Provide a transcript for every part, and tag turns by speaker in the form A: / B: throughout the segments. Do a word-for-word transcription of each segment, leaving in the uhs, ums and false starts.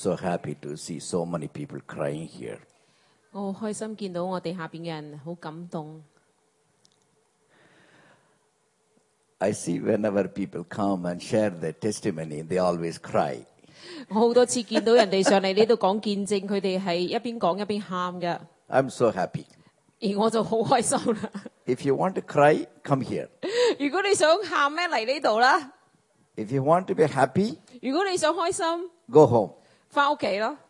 A: so happy to see so many people crying here.
B: 我好開心見到我哋下邊嘅人好感動。
A: I see whenever people come and share their testimony, they always cry.
B: 我好多次見到人哋上嚟呢度講見證，佢哋係一邊講一邊喊嘅，
A: I'm so happy.
B: 而我就好開心啦。
A: If you want to cry, come here.
B: 如果你想喊咩嚟呢度啦，
A: If you want to be happy,
B: 如果你想開心，
A: go home.
B: 翻屋企咯。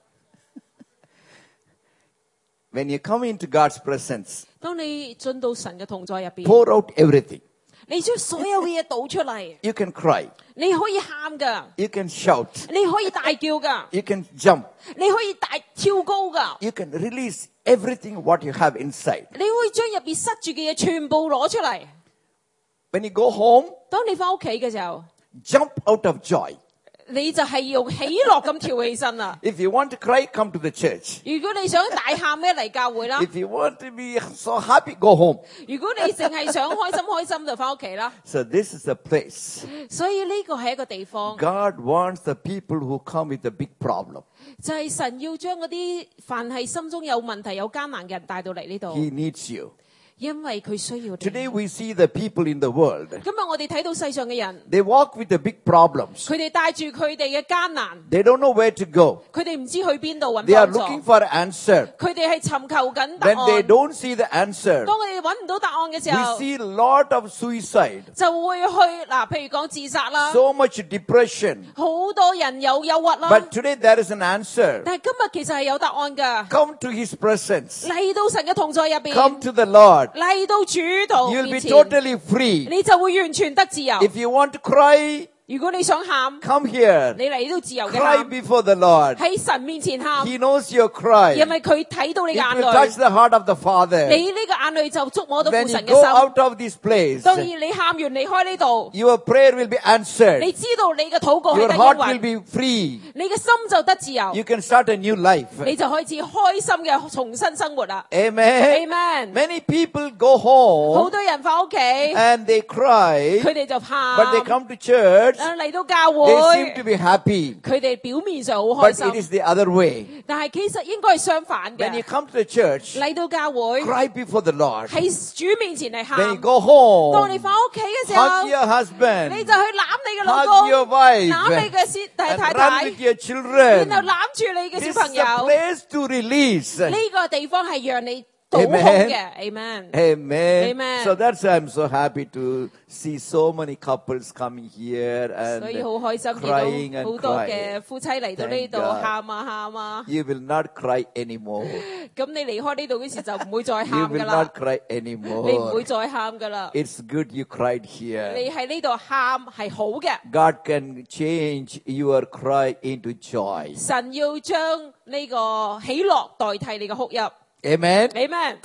A: When you come into God's presence,
B: 當你進到神嘅同在入邊，
A: pour out everything.
B: 你將所有嘅嘢倒出嚟，
A: You can cry.
B: 你可以喊噶，
A: You can shout.
B: 你可以大叫噶，
A: You can jump.
B: 你可以大跳高噶，
A: You can release everything what you have inside.
B: 你可以將入邊塞住嘅嘢全部攞出嚟。
A: When you go home,
B: 當你翻屋企嘅時候，
A: jump out of joy.
B: 你就係用喜樂咁跳起身啦。
A: If you want to cry, come to the church.
B: 如果你想大喊咩嚟教會啦，
A: If you want to be so happy, go home.
B: 如果你淨係想開心開心就翻屋企啦。
A: So this is the place.
B: 所以呢個係一個地方，
A: God wants the people who come with a big problem.
B: 就係神要將嗰啲凡係心中有問題、有艱難嘅人帶到嚟呢度，
A: He needs you.
B: 因為佢需要你。
A: Today we see the people in the world.
B: 今日我哋睇到世上嘅人，
A: They walk with the big problems.
B: 佢哋帶住佢哋嘅艱難，
A: They don't know where to go.
B: 佢哋唔知去邊度揾
A: They are
B: 幫助，
A: looking for an answer.
B: 佢哋係尋求緊答
A: When they
B: 案。
A: don't see the answer,
B: 當佢哋揾唔到答案嘅時
A: we
B: 候，
A: see a lot of suicide,
B: 就會去嗱，譬如講自殺啦，
A: so much depression.
B: 好多人有憂鬱啦。
A: But today there is an answer.
B: 但係今日其實係有答案㗎，
A: Come to His presence.
B: 嚟到神嘅同在入
A: Come
B: 邊，
A: to the Lord.
B: 嚟到主道
A: You'll
B: 面
A: be
B: 前，
A: totally free.
B: 你就會完全得自由。
A: If you want to cry,
B: 如果你想喊，
A: come here.
B: 你嚟到自由嘅
A: Cry
B: 喊，
A: before the Lord.
B: 喺神面前喊，
A: He knows your cry.
B: 因為佢睇到你
A: It
B: 眼
A: will touch
B: 淚，
A: the heart of the Father.
B: 你呢個眼淚就觸摸到父
A: When you
B: 神嘅
A: go
B: 心。
A: out of this place,
B: 當然你喊完離開呢度，
A: your prayer will be answered.
B: 你知道你嘅禱告係
A: Your
B: 得
A: heart
B: 應
A: will
B: 允，
A: be free.
B: 你嘅心就得自由，
A: You can start a new life.
B: 你就開始開心嘅重新生活啦。
A: Amen.
B: Amen。
A: Many people go
B: 好
A: home
B: 多人翻屋企，
A: and they cry,
B: 佢哋就喊，
A: but they come to church,
B: 啊嚟到教
A: they seem
B: 會
A: to，be happy.
B: 佢哋表面上好開
A: But it
B: 心，
A: is the other way.
B: 但係其實應該係相反
A: When you
B: 嘅。
A: come to the church,
B: 嚟到教會
A: cry before the Lord.
B: 喺主面前嚟
A: When you
B: 喊，
A: go
B: 當你
A: home,
B: 翻屋企嘅時候
A: hug，your
B: 你
A: husband,
B: 就去攬你嘅老
A: hug
B: 公，
A: your wife,
B: 攬你嘅先太
A: and
B: 太
A: run
B: 太，
A: with your children.
B: 然後攬住你嘅
A: This
B: 小
A: is
B: 朋
A: a
B: 友。
A: place to release.
B: 呢個地方係讓你倒空
A: Amen
B: 嘅，Amen。
A: Amen.
B: Amen.
A: So that's why I'm so happy to see so many couples coming here
B: 所以
A: and
B: 好開心
A: crying
B: 見到
A: and
B: 好多
A: crying.
B: 嘅夫妻嚟到呢度
A: Thank God.
B: 喊啊喊啊，
A: You will not cry anymore.
B: 咁你離開呢度嗰時就唔會再
A: You
B: 喊噶
A: will
B: 啦
A: not，cry
B: 你唔會
A: anymore.
B: 再喊噶啦。
A: It's good you cried here.
B: 你喺呢度喊係好嘅，
A: God can change your cry into joy.
B: 神要將呢個喜樂代替你嘅哭泣。
A: Amen.
B: Amen，Amen。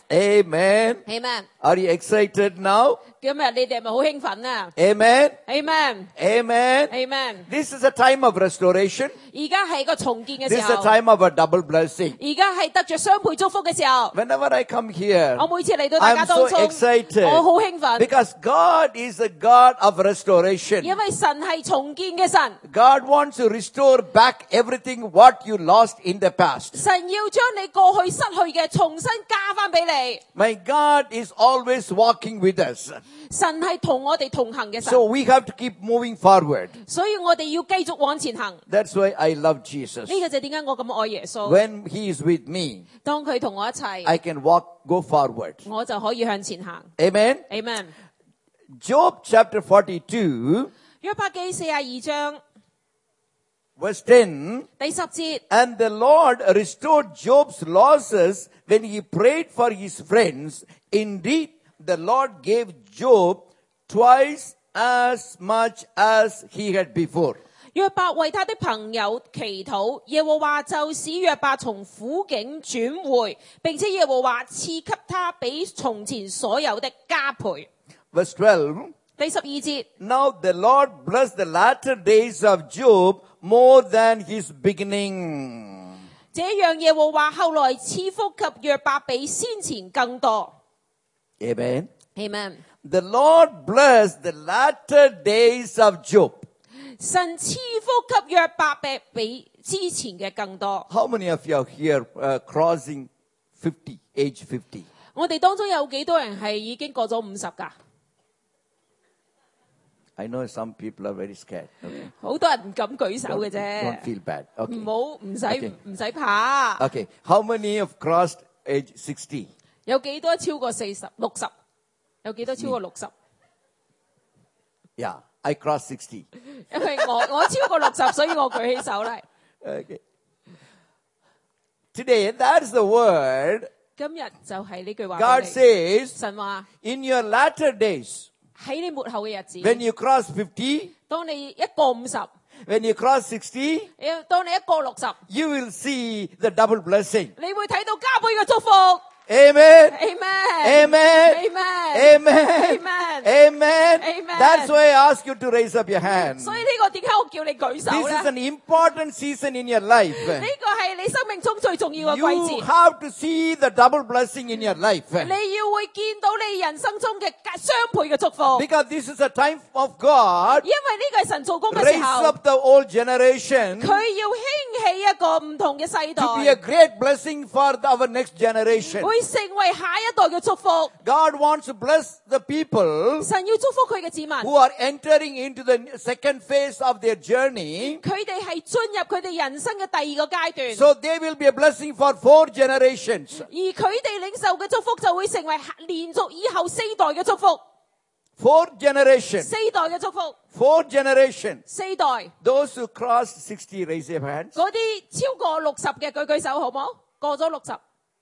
A: Amen. Are you excited now?
B: 今日你哋係咪好興奮啊
A: Amen.
B: ？Amen，Amen。
A: Amen. This is a time of restoration.
B: 而家係個重建嘅
A: This
B: 時
A: is a
B: 候，
A: time of a double blessing.
B: 而家係得着雙倍祝福嘅時候。
A: Whenever I come here,
B: 我每次嚟到大家
A: I'm so
B: 當中，
A: excited
B: 我好興奮，
A: because God is a God of restoration.
B: 因為神係重建嘅神。
A: God wants to restore back everything what you lost in the past.
B: 神要將你過去失去嘅重新加翻俾你。
A: My God is always walking with us.
B: 神係同我哋同行嘅神，
A: So we have to keep moving forward.
B: 所以我哋要繼續往前行。
A: That's why I love Jesus.
B: 呢個就點解我咁愛耶穌？
A: When He is with me,
B: 當佢同我一齊，
A: I can walk, go forward.
B: 我就可以向前行。
A: Amen.
B: Amen。
A: Job chapter forty-two,
B: 約伯記四十二章
A: verse ten.
B: 第十節，
A: And the Lord restored Job's losses when he prayed for his friends. Indeed, the Lord gave Job twice as much as he had before.
B: 約伯為他的朋友祈禱，耶和華就使約伯從苦境轉回，並且耶和華賜給他比從前所有的加倍。
A: Verse twelve.
B: 第十二節，
A: Now the Lord blessed the latter days of Job more than his beginning.
B: 這樣耶和華後來賜福給約伯比先前更多。
A: Amen.
B: Amen。
A: The Lord blessed the latter days of Job.
B: 神賜福給約伯比比之前嘅更多。
A: How many of you are here uh, crossing fifty, age fifty?
B: 我哋當中有幾多人係已經過咗五十㗎？
A: I know some people are very scared. Okay.
B: 好多人唔敢舉手嘅
A: Don't
B: 啫，
A: feel bad. Okay.
B: 唔好唔使
A: Okay.
B: 唔使怕。
A: Okay. How many have crossed age sixty?
B: 有幾多超過四十、六十？有幾多超過六十？
A: Yeah, I crossed sixty.
B: 因為我我超過六十，所以我舉起手嚟。
A: Okay. Today, that's the word.
B: 今日就係呢句話
A: God
B: 俾你。
A: says,
B: 神話
A: in your latter days,
B: 喺你末後嘅日子，
A: when you cross fifty,
B: 當你一過五十，
A: when you cross sixty,
B: 當你一過六十，
A: you will see the double blessing.
B: 你會睇到加倍嘅祝福。
A: Amen.
B: Amen.
A: Amen.
B: Amen.
A: Amen.
B: Amen.
A: Amen.
B: Amen.
A: That's why I ask you to raise up your hand.
B: 所以呢個點解我叫你舉手
A: This
B: 咧？
A: is an important season in your life.
B: 呢個係你生命中最重要嘅
A: You
B: 季節。
A: have to see the double blessing in your life.
B: 你要會見到你人生中嘅雙倍嘅祝福，
A: Because this is a time of God
B: 因為呢個係神做工嘅時
A: raise
B: 候，
A: up the old generation
B: 佢要興起一個唔同嘅世
A: to be a
B: 代，
A: great blessing for our next generation.
B: 會成為下一代嘅祝福。
A: God wants to bless the people
B: 神要祝福佢嘅子民，
A: who are entering into the second phase of their journey.
B: 佢哋係進入佢哋人生嘅第二個階段，
A: So they will be a blessing for four generations.
B: 而佢哋領受嘅祝福就會成為連續以後四代嘅祝福，
A: Four generations.
B: 四代嘅祝福，
A: Four generations.
B: 四代。
A: Those who cross sixty, raise your hands.
B: 嗰啲超過六十嘅舉舉手好冇？過咗六十，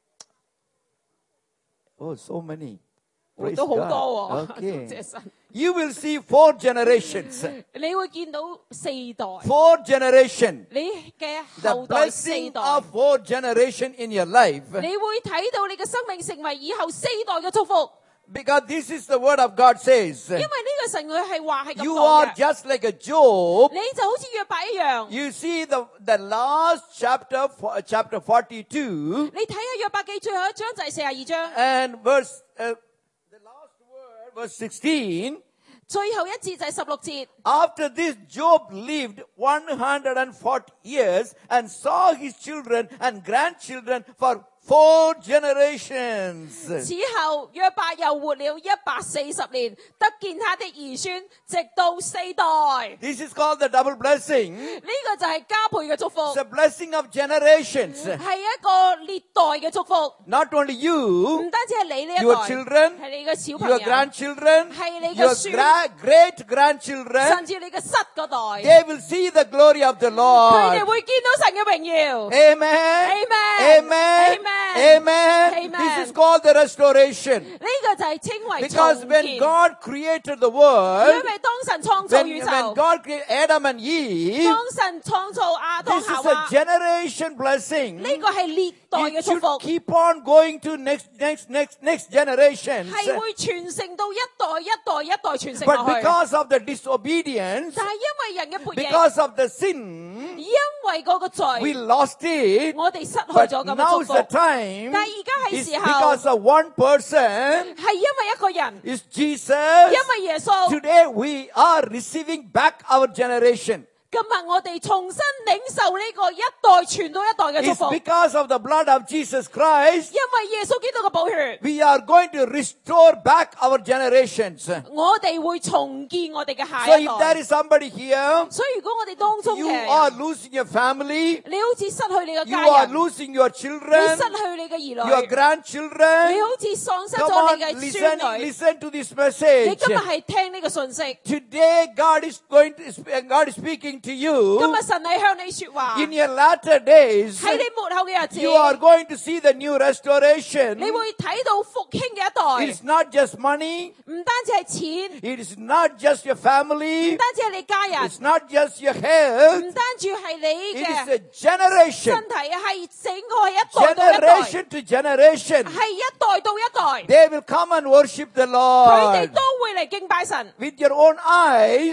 A: Oh, so many.
B: 我
A: Praise
B: 都好
A: God.
B: 多喎。多
A: Okay.
B: 謝神。
A: You will see four generations.
B: 你會見到四代，
A: Four generations.
B: 你嘅
A: The
B: 後代四
A: blessing
B: 代，
A: of four generations in your life.
B: 你會睇到你嘅生命成為以後四代嘅祝福，
A: Because this is the word of God says.
B: 因為呢個神佢係話係咁
A: You
B: 講
A: are
B: 嘅，
A: just like a Job.
B: 你就好似約伯一樣。
A: You see the, the last chapter, fo- chapter forty-two,
B: 你睇下約伯記最後一章就係四十二章，
A: and verse, uh, the last word, verse sixteen.
B: 最後一節就係十六節。
A: After this, Job lived one hundred forty years and saw his children and grandchildren for four generations.
B: 此後約伯又活了一百四十年，得見他的兒孫，直到四代。
A: This is called the double blessing.
B: 呢個就係加倍嘅祝福，
A: It's a blessing of generations.
B: 係一個列代嘅祝福。
A: Not only
B: 唔
A: you,
B: 單止係你呢一
A: your
B: 代，
A: children,
B: 係你嘅小朋
A: your
B: 友，
A: grandchildren,
B: 係你嘅
A: your
B: 孫，
A: gra- great grandchildren,
B: 甚至你嘅室嗰代，
A: they will see the glory of the
B: 佢哋
A: Lord.
B: 會見到神嘅榮耀。
A: Amen.
B: Amen.
A: Amen.
B: Amen.
A: Amen.
B: Amen.
A: This is called the restoration.
B: 呢個就係稱為
A: Because
B: 重
A: when
B: 建。
A: God created the
B: 因
A: world,
B: 為當神創造
A: when,
B: 宇
A: when
B: 宙，
A: God created Adam and Eve,
B: 當神創造亞當
A: this
B: 夏
A: is a
B: 娃，
A: generation blessing.
B: 呢個係列代嘅
A: It
B: 祝
A: should
B: 福，
A: keep on going to next, next, next, next generations.
B: 係會傳承到一代一代一代傳承
A: But
B: 落去。
A: because of the disobedience,
B: 但係因為人嘅悖逆，
A: because of the sin,
B: 因為嗰個
A: we
B: 罪，
A: lost it.
B: 我哋失去
A: But
B: 咗咁嘅
A: now's
B: 祝
A: the
B: 福。
A: time.
B: 但係而家係
A: It's
B: 時候，
A: because of one person,
B: 係因為一個人，
A: is Jesus.
B: 因為耶穌。
A: Today we are receiving back our generation.
B: 今日我哋重新領受呢個一代傳到一代嘅祝
A: It's
B: 福，因
A: because of the blood of Jesus Christ.
B: 為耶穌基督嘅寶血，
A: We are going to restore back our generations.
B: 我哋會重建我哋嘅下
A: So
B: 一
A: if
B: 代。
A: there is somebody here,
B: 所以如果我哋當中
A: you
B: 嘅
A: are
B: 人，
A: losing your family,
B: 你好似失去你嘅
A: you
B: 家
A: are
B: 人，
A: losing your
B: 你
A: children,
B: 失去你嘅兒
A: your
B: 女，
A: grandchildren.
B: 你好似喪失
A: Come
B: 咗
A: on,
B: 你嘅
A: listen,
B: 孫女。
A: listen to this
B: 你
A: message.
B: 今日係聽呢個信息，
A: Today God is going to, sp- God is speaking to
B: 今
A: you.
B: 日神係向你說話。
A: In your latter days,
B: 喺你末後嘅日子，
A: you are going to see the new restoration.
B: 你會睇到復興嘅一
A: It's
B: 代，
A: not just money.
B: 唔單止係錢，
A: It is not just your
B: 唔
A: family.
B: 單止係你家人，
A: It's not just your health.
B: 唔單止係你
A: It is
B: 嘅
A: a generation.
B: 身體，係整個一代到一代，
A: Generation to generation.
B: 係一代到一代，
A: They will come and worship the
B: 佢哋
A: Lord.
B: 都會嚟敬拜神。
A: With your own eyes,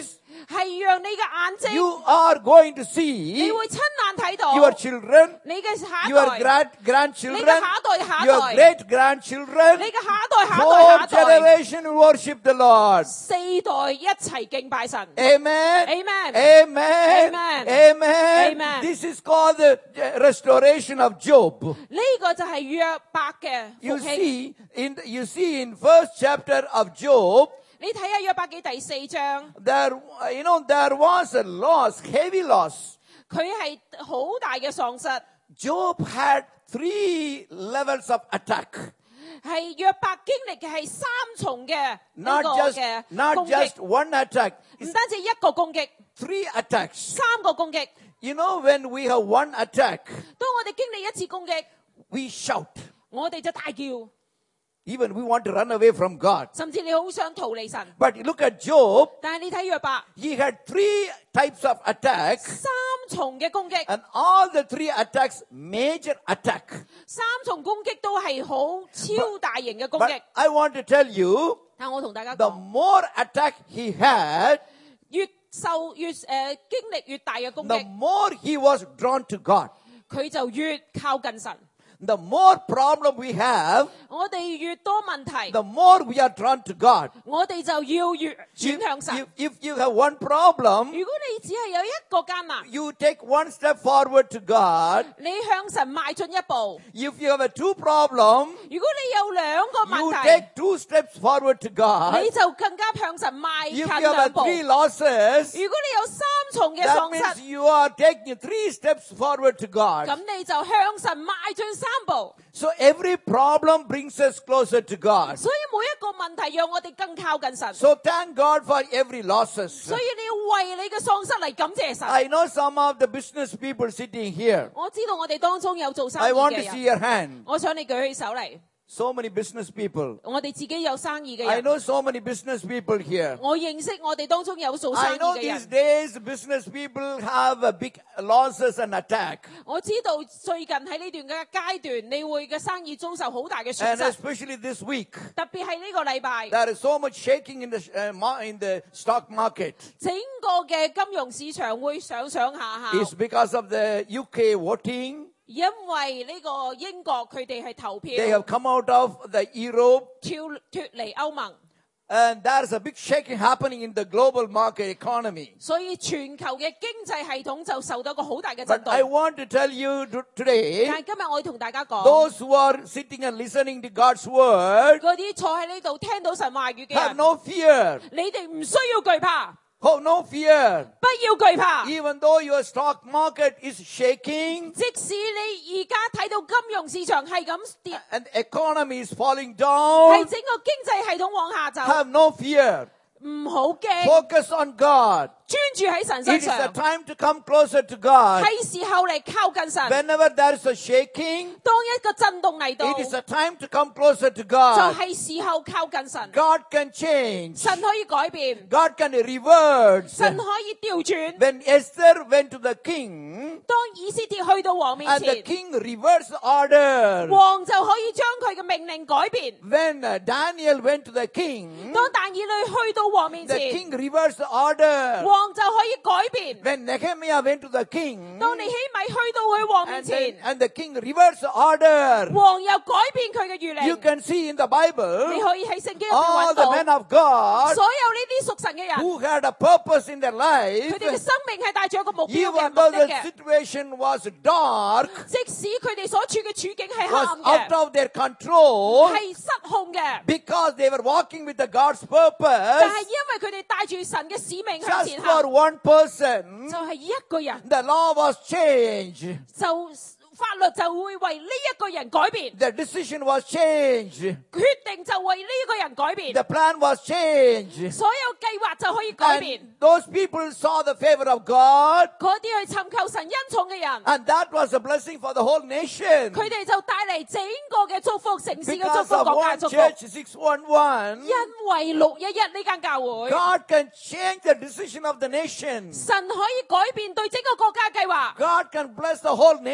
B: 係讓你嘅眼睛，
A: You are going to
B: 你
A: see
B: 會親眼睇到
A: your children,
B: 你嘅下一
A: your
B: 代，
A: grand
B: 你嘅
A: grandchildren,
B: 下一代下一
A: your
B: 代，
A: great grandchildren,
B: 你嘅下一代下一代
A: four
B: 下一代，
A: generation worship the Lord.
B: 四代一齊敬拜神。
A: Amen.
B: Amen.
A: Amen.
B: Amen.
A: Amen.
B: Amen.
A: This is called the restoration of Job.
B: 呢個就係約伯嘅
A: You
B: 復興。
A: see in you see in first chapter of Job,
B: 你睇下約伯記第四章，
A: there you know there was a loss, heavy loss.
B: 佢係好大嘅喪失，
A: Job had three levels of attack.
B: 係約伯經歷嘅係三重嘅呢
A: Not
B: 個
A: just
B: 嘅
A: not
B: 攻
A: just
B: 擊，
A: one attack.
B: 唔單止一個攻擊，
A: Three attacks.
B: 三個攻擊。
A: You know when we have one attack,
B: 當我哋經歷一次攻擊，
A: we shout.
B: 我哋就大叫，
A: Even we want to run away from God.
B: 甚至你好想逃離神。
A: But look at Job.
B: 但係你睇約伯，
A: He had three types of attacks,
B: 三重嘅攻擊，
A: and all the three attacks, major attack.
B: 三重攻擊都係好超大型嘅攻擊
A: But。I want to tell you,
B: 但我同大家
A: the
B: 講，
A: more attack he had,
B: 越受越誒、呃、經歷越大嘅攻
A: the
B: 擊，
A: more he was drawn to God.
B: 佢就越靠近神。
A: The more problem we have,
B: 我哋越多問題，
A: the more we are drawn to God.
B: 我哋就要越
A: If,
B: 轉向神。
A: if, if you have one problem,
B: 如果你只係有一個艱難，
A: you take one step forward to God.
B: 你向神邁進一步；
A: If you have a two problem,
B: 如果你有兩個
A: you
B: 問題，
A: take two steps forward to God.
B: 你就更加向神邁
A: If
B: 近
A: you have
B: 兩
A: a
B: 步。
A: three losses,
B: 如果你有三重嘅
A: that
B: 喪
A: means
B: 失，
A: you are taking three steps forward to God.
B: 咁你就向神邁進三步。
A: So every problem brings us closer to God.
B: 所以每一個問題讓我哋更靠近神。
A: So thank God for every losses.
B: 所以你要為你嘅喪失嚟感謝神。
A: I know some of the business people sitting here.
B: 我知道我哋當中有做生
A: I
B: 意
A: want to
B: 嘅
A: see
B: 人，
A: your hand.
B: 我想你舉起手嚟。
A: So many business people.
B: 我哋自己有生意嘅
A: I
B: 人，
A: know so many business people here.
B: 我認識我哋當中有做生
A: I
B: 意
A: know
B: 嘅
A: these
B: 人。
A: days business people have a big losses and attack.
B: 我知道最近喺呢段嘅階段，你會嘅生意遭受好大嘅損
A: And
B: 失，
A: especially this week,
B: 特別係呢個禮拜，
A: there is so much shaking in the, uh, ma- in the stock market.
B: 整個嘅金融市場會上上下下，
A: It's because of the U K voting.
B: 因為呢個英國佢哋係投
A: They
B: 票
A: have come out of the Europe.
B: 跳脱離歐盟，
A: And there's a big shaking happening in the global market economy.
B: 所以全球嘅經濟系統就受到一個好大嘅震
A: But I
B: 動。
A: want to tell you to- today,
B: 但係今日我要同大家講，
A: those who are sitting and listening to God's word
B: 嗰啲坐喺呢度聽到神話語嘅
A: have
B: 人，
A: no fear.
B: 你哋唔需要懼怕，
A: Oh, no fear.
B: 不要懼怕。
A: Even though your stock market is shaking
B: 即使你而家睇到金融市場係咁跌，
A: and the economy is falling
B: 係
A: down,
B: 整個經濟系統往下走，
A: have no fear.
B: 唔好驚，
A: Focus on God.
B: 專注喺神身
A: It is a
B: 上，
A: time to come closer to God.
B: 係時候嚟靠近神。
A: Whenever there is a shaking,
B: 當一個震動嚟到，
A: it is a time to come closer to
B: 就
A: God.
B: 係時候靠近神。
A: God can change.
B: 神可以改變，
A: God can reverse.
B: 神可以調轉。
A: When Esther went to the king,
B: 當以斯帖去到王面
A: and the
B: 前，
A: king reversed order.
B: 王就可以將佢嘅命令改變。
A: When uh, Daniel went to the king,
B: 當但以理去到王面
A: the
B: 前，
A: king reversed order.
B: 王就可以改變。
A: When Nehemiah went to the king,
B: 當尼希米去到佢王面
A: and,
B: 前
A: then,，and the king reversed order.
B: 王又改變佢嘅諭
A: You
B: 令。
A: can see in the
B: 你
A: Bible
B: 可以喺聖經入邊
A: all
B: 揾
A: the
B: 到
A: men of God
B: 所有呢啲屬神嘅人，
A: who had a purpose in their
B: 佢
A: life,
B: 哋嘅生命係帶住一個目標嘅
A: even
B: 目
A: though
B: 的
A: the
B: 嘅。
A: situation was dark,
B: 即使佢哋所處嘅處境係黑
A: was
B: 暗
A: out
B: 嘅，
A: of their control,
B: 係失控嘅，
A: because they were walking with the God's
B: 但
A: purpose,
B: 係因為佢哋帶住神嘅使命向
A: just
B: 前
A: for
B: 行，
A: one person,
B: 就係一個人，
A: the law was changed.
B: 就法律就會為呢一個人改變，
A: The decision was changed.
B: 決定就為呢一個人改變，
A: The plan was changed.
B: 所有計劃就可以改變。
A: And those people saw the favor of God,
B: 嗰啲去尋求神恩寵嘅人，
A: and that was a blessing for the whole nation.
B: 佢哋就帶嚟整個嘅祝福，城市嘅祝
A: Because
B: 福，
A: of
B: 國家
A: one
B: 祝福。
A: church six one one,
B: 因為六一一呢間教會，
A: God can change the decision of the nation.
B: 神可以改變對整個國家計劃，
A: God can bless the whole nation.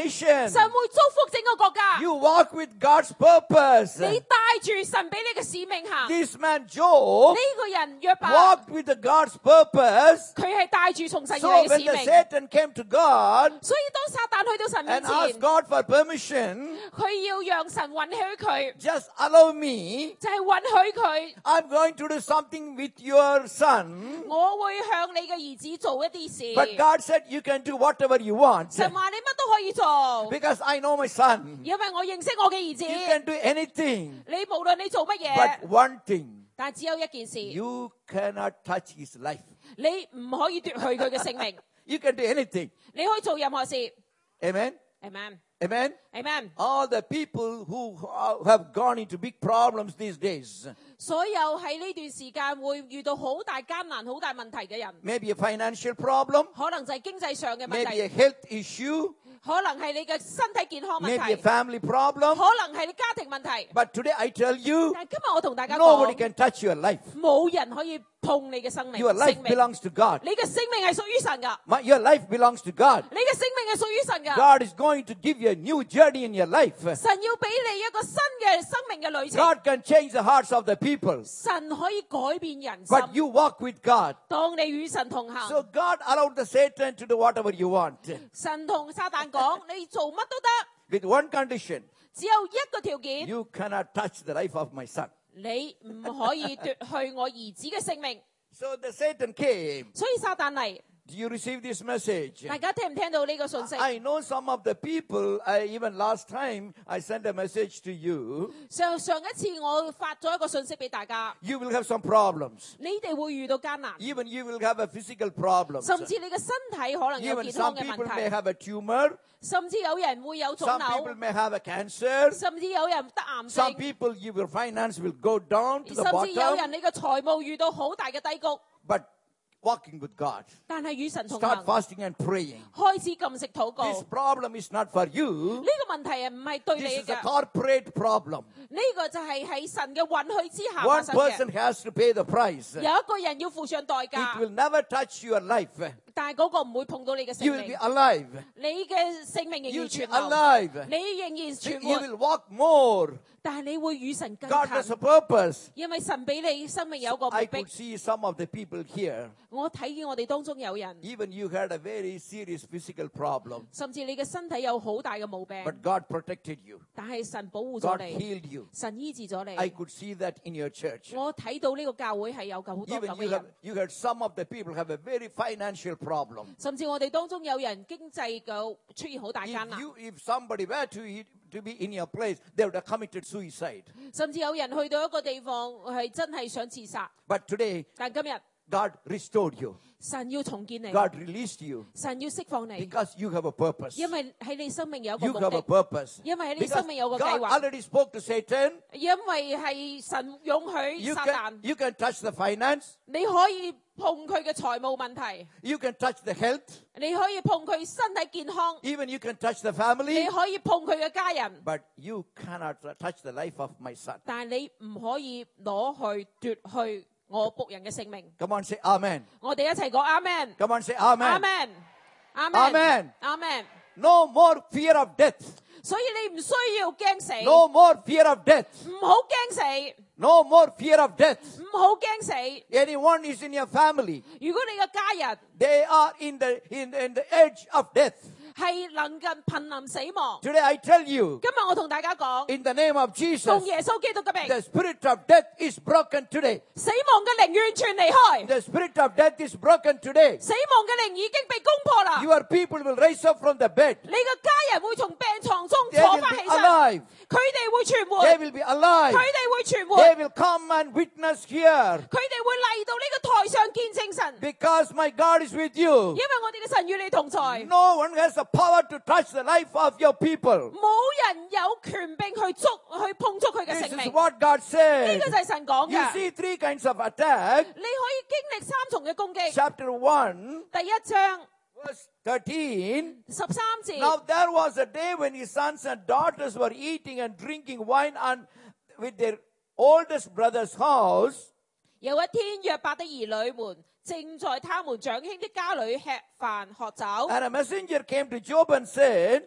B: 神會祝福整個國家。
A: You walk with God's purpose.
B: 你帶住神俾你嘅使命行。
A: This man Job
B: 呢個人約伯，
A: walked with the God's purpose.
B: 佢係帶住從神而
A: So
B: 嚟嘅
A: when
B: 使
A: the
B: 命。
A: Satan came to God
B: 所以當撒旦去到神面
A: and asked
B: 前，
A: God for permission,
B: 佢要讓神允許佢，
A: just allow me,
B: 就係允許佢，
A: I'm going to do something with your son.
B: 我會向你嘅兒子做一啲事。
A: But God said you can do whatever you want.
B: 神話你乜都可以做，
A: Because I know my son.
B: 因為我認識我嘅兒子。
A: You can do anything.
B: 你無論你做乜
A: But
B: 嘢，
A: one thing,
B: 但係只有一件事，
A: you cannot touch his life.
B: 你唔可以奪去佢嘅性命。
A: You can do anything.
B: 你可以做任何事。
A: Amen?
B: Amen。
A: Amen?
B: Amen。
A: All the people who have gone into big problems these days,
B: 所有喺呢段時間會遇到好大艱難、好大問題嘅人，
A: maybe a financial problem,
B: 可能就係經濟上嘅問
A: maybe a
B: 題，
A: health issue,
B: 可能係你嘅身體健康問
A: maybe a
B: 題，
A: family problem.
B: 可能係你家庭問題。
A: But today I tell you,
B: 但係今日我同大家
A: nobody
B: 講，
A: can touch your life.
B: 冇人可以碰你嘅生命。
A: Your life
B: 性命，
A: belongs to God.
B: 你嘅生命係屬於神㗎，
A: My, your life belongs to God.
B: 你嘅生命係屬於神㗎。
A: God is going to give you a new journey in your life.
B: 神要俾你一個新嘅生命嘅旅程。
A: God can change the hearts of the people.
B: 神可以改變人心。
A: But you walk with God.
B: 當你與神同行，
A: So God allowed the Satan to do whatever you want.
B: 神同撒旦講：你做乜都得，
A: With one condition,
B: 只有一個條件，
A: you cannot touch the life of my son.
B: 你唔可以奪去我兒子嘅性命。
A: So the Satan came.
B: 所以撒旦嚟，
A: Do you receive this message?
B: 大家聽唔聽到呢個信息？
A: I know some of the people, I, even last time I sent a message to you,
B: 上上一次我發咗一個信息俾大家，
A: you will have some problems.
B: 你哋會遇到艱難，
A: Even you will have a physical problem.
B: 甚至你嘅身體可能有
A: Even
B: 健康
A: some
B: 嘅
A: people
B: 問
A: may
B: 題，
A: have a tumor.
B: 甚至有人會有腫
A: Some people
B: 瘤，
A: may have a cancer.
B: 甚至有人得癌
A: Some
B: 症，
A: people, your finance will go down to the
B: 甚至有
A: bottom.
B: 人你嘅財務遇到好大嘅低谷，
A: But walking with God,
B: 但係與神同
A: start
B: 行，
A: fasting and praying.
B: 開始禁食禱告。
A: This problem is not for you.
B: 呢個問題係唔係對
A: This
B: 你
A: is a
B: 嘅？
A: corporate problem.
B: 呢個就係喺神嘅允許之下發
A: One
B: 生嘅。
A: person has to pay the price.
B: 有一個人要付上代
A: It
B: 價，
A: will never touch your life.
B: 但係嗰個唔會碰到你嘅
A: You
B: 性
A: will be
B: 命，
A: alive.
B: 你嘅性命仍
A: You
B: 然
A: will be
B: 存留，
A: alive.
B: 你仍然存
A: You
B: 活，
A: will walk more.
B: 但係你會與神更
A: God has a
B: 近，
A: purpose.
B: 因為神俾你生命有個目
A: I
B: 的
A: could。see some of the people here.
B: 我睇見我哋當中有人，
A: Even you had a very serious physical problem.
B: 甚至你嘅身體有好大嘅毛病，
A: But God protected you.
B: 但係神保護咗
A: God
B: 你，
A: healed you.
B: 神醫治咗
A: I
B: 你。
A: could see that in your church.
B: 我睇到呢個教會係有好多咁
A: Even
B: 嘅
A: you have,
B: 人，
A: you heard some of the people have a very financial problem.
B: 甚至我哋當中有人經濟嘅出現好大艱
A: If
B: 難，
A: you, if somebody were to, to be in your place, they would have committed suicide.
B: 甚至有人去到一個地方係真係想自殺，
A: But today,
B: 但今日
A: God restored you.
B: 神要重建你，
A: God released you
B: 神要釋放你，
A: because you have a purpose.
B: 因為喺你生命有一個
A: You
B: 目
A: have a
B: 的，
A: purpose.
B: 因為喺你
A: Because
B: 生命有個計
A: God
B: 劃，
A: already spoke to Satan.
B: 因為係神容許
A: You
B: 撒
A: can,
B: 旦，
A: you can touch the finance.
B: 你可以碰佢嘅財務問題，
A: You can touch the health.
B: 你可以碰佢身體健康，
A: Even you can touch the
B: 你
A: family.
B: 可以碰佢嘅家人，
A: But you cannot touch the life of my son.
B: 但係你唔可以攞去奪去我僕人嘅性命。
A: Come on, say amen.
B: 我哋一齊講阿門，
A: Come on, say amen.
B: 阿門，阿
A: Amen
B: 門，阿門。
A: No more fear of death.
B: 所以你唔需要驚死，
A: No more fear of death.
B: 唔好驚死，
A: No more fear of death.
B: 唔好驚死。
A: Anyone is in your family,
B: 如果你嘅家人
A: they are in the, in, in the edge of death.
B: 係臨近瀕臨死亡，
A: Today I tell you,
B: 今日我同大家講，
A: in the name of Jesus,
B: 奉耶穌基督嘅名，
A: the spirit of death is broken today.
B: 死亡嘅靈完全離開，
A: The spirit of death is broken today.
B: 死亡嘅靈已經被攻破啦。
A: Your people will rise up from the bed.
B: 你嘅家人會從病床中
A: They
B: 坐
A: will
B: 翻
A: be
B: 起身，
A: alive.
B: 佢哋會存活，
A: They
B: 佢
A: will be alive.
B: 哋會存活，
A: They
B: 佢
A: will come and witness here.
B: 哋會嚟到呢個台上見證神，
A: Because my God is with you.
B: 因為我哋嘅神與你同在，
A: No one has the power to touch the life of your people.
B: 冇人有權柄去捉去碰觸佢嘅
A: This
B: 性
A: is
B: 命。
A: what God
B: 呢
A: said.
B: 個就係神講
A: You
B: 嘅。
A: see three kinds of attack.
B: 你可以經歷三重嘅攻擊。
A: Chapter one,
B: 第一章
A: verse thirteen.
B: 十三節，
A: Now there was a day when his sons and daughters were eating and drinking wine and with their oldest brother's house.
B: 有一天約伯的兒女們正在他們長兄的家裏吃飯喝酒。
A: And a messenger came to Job and said,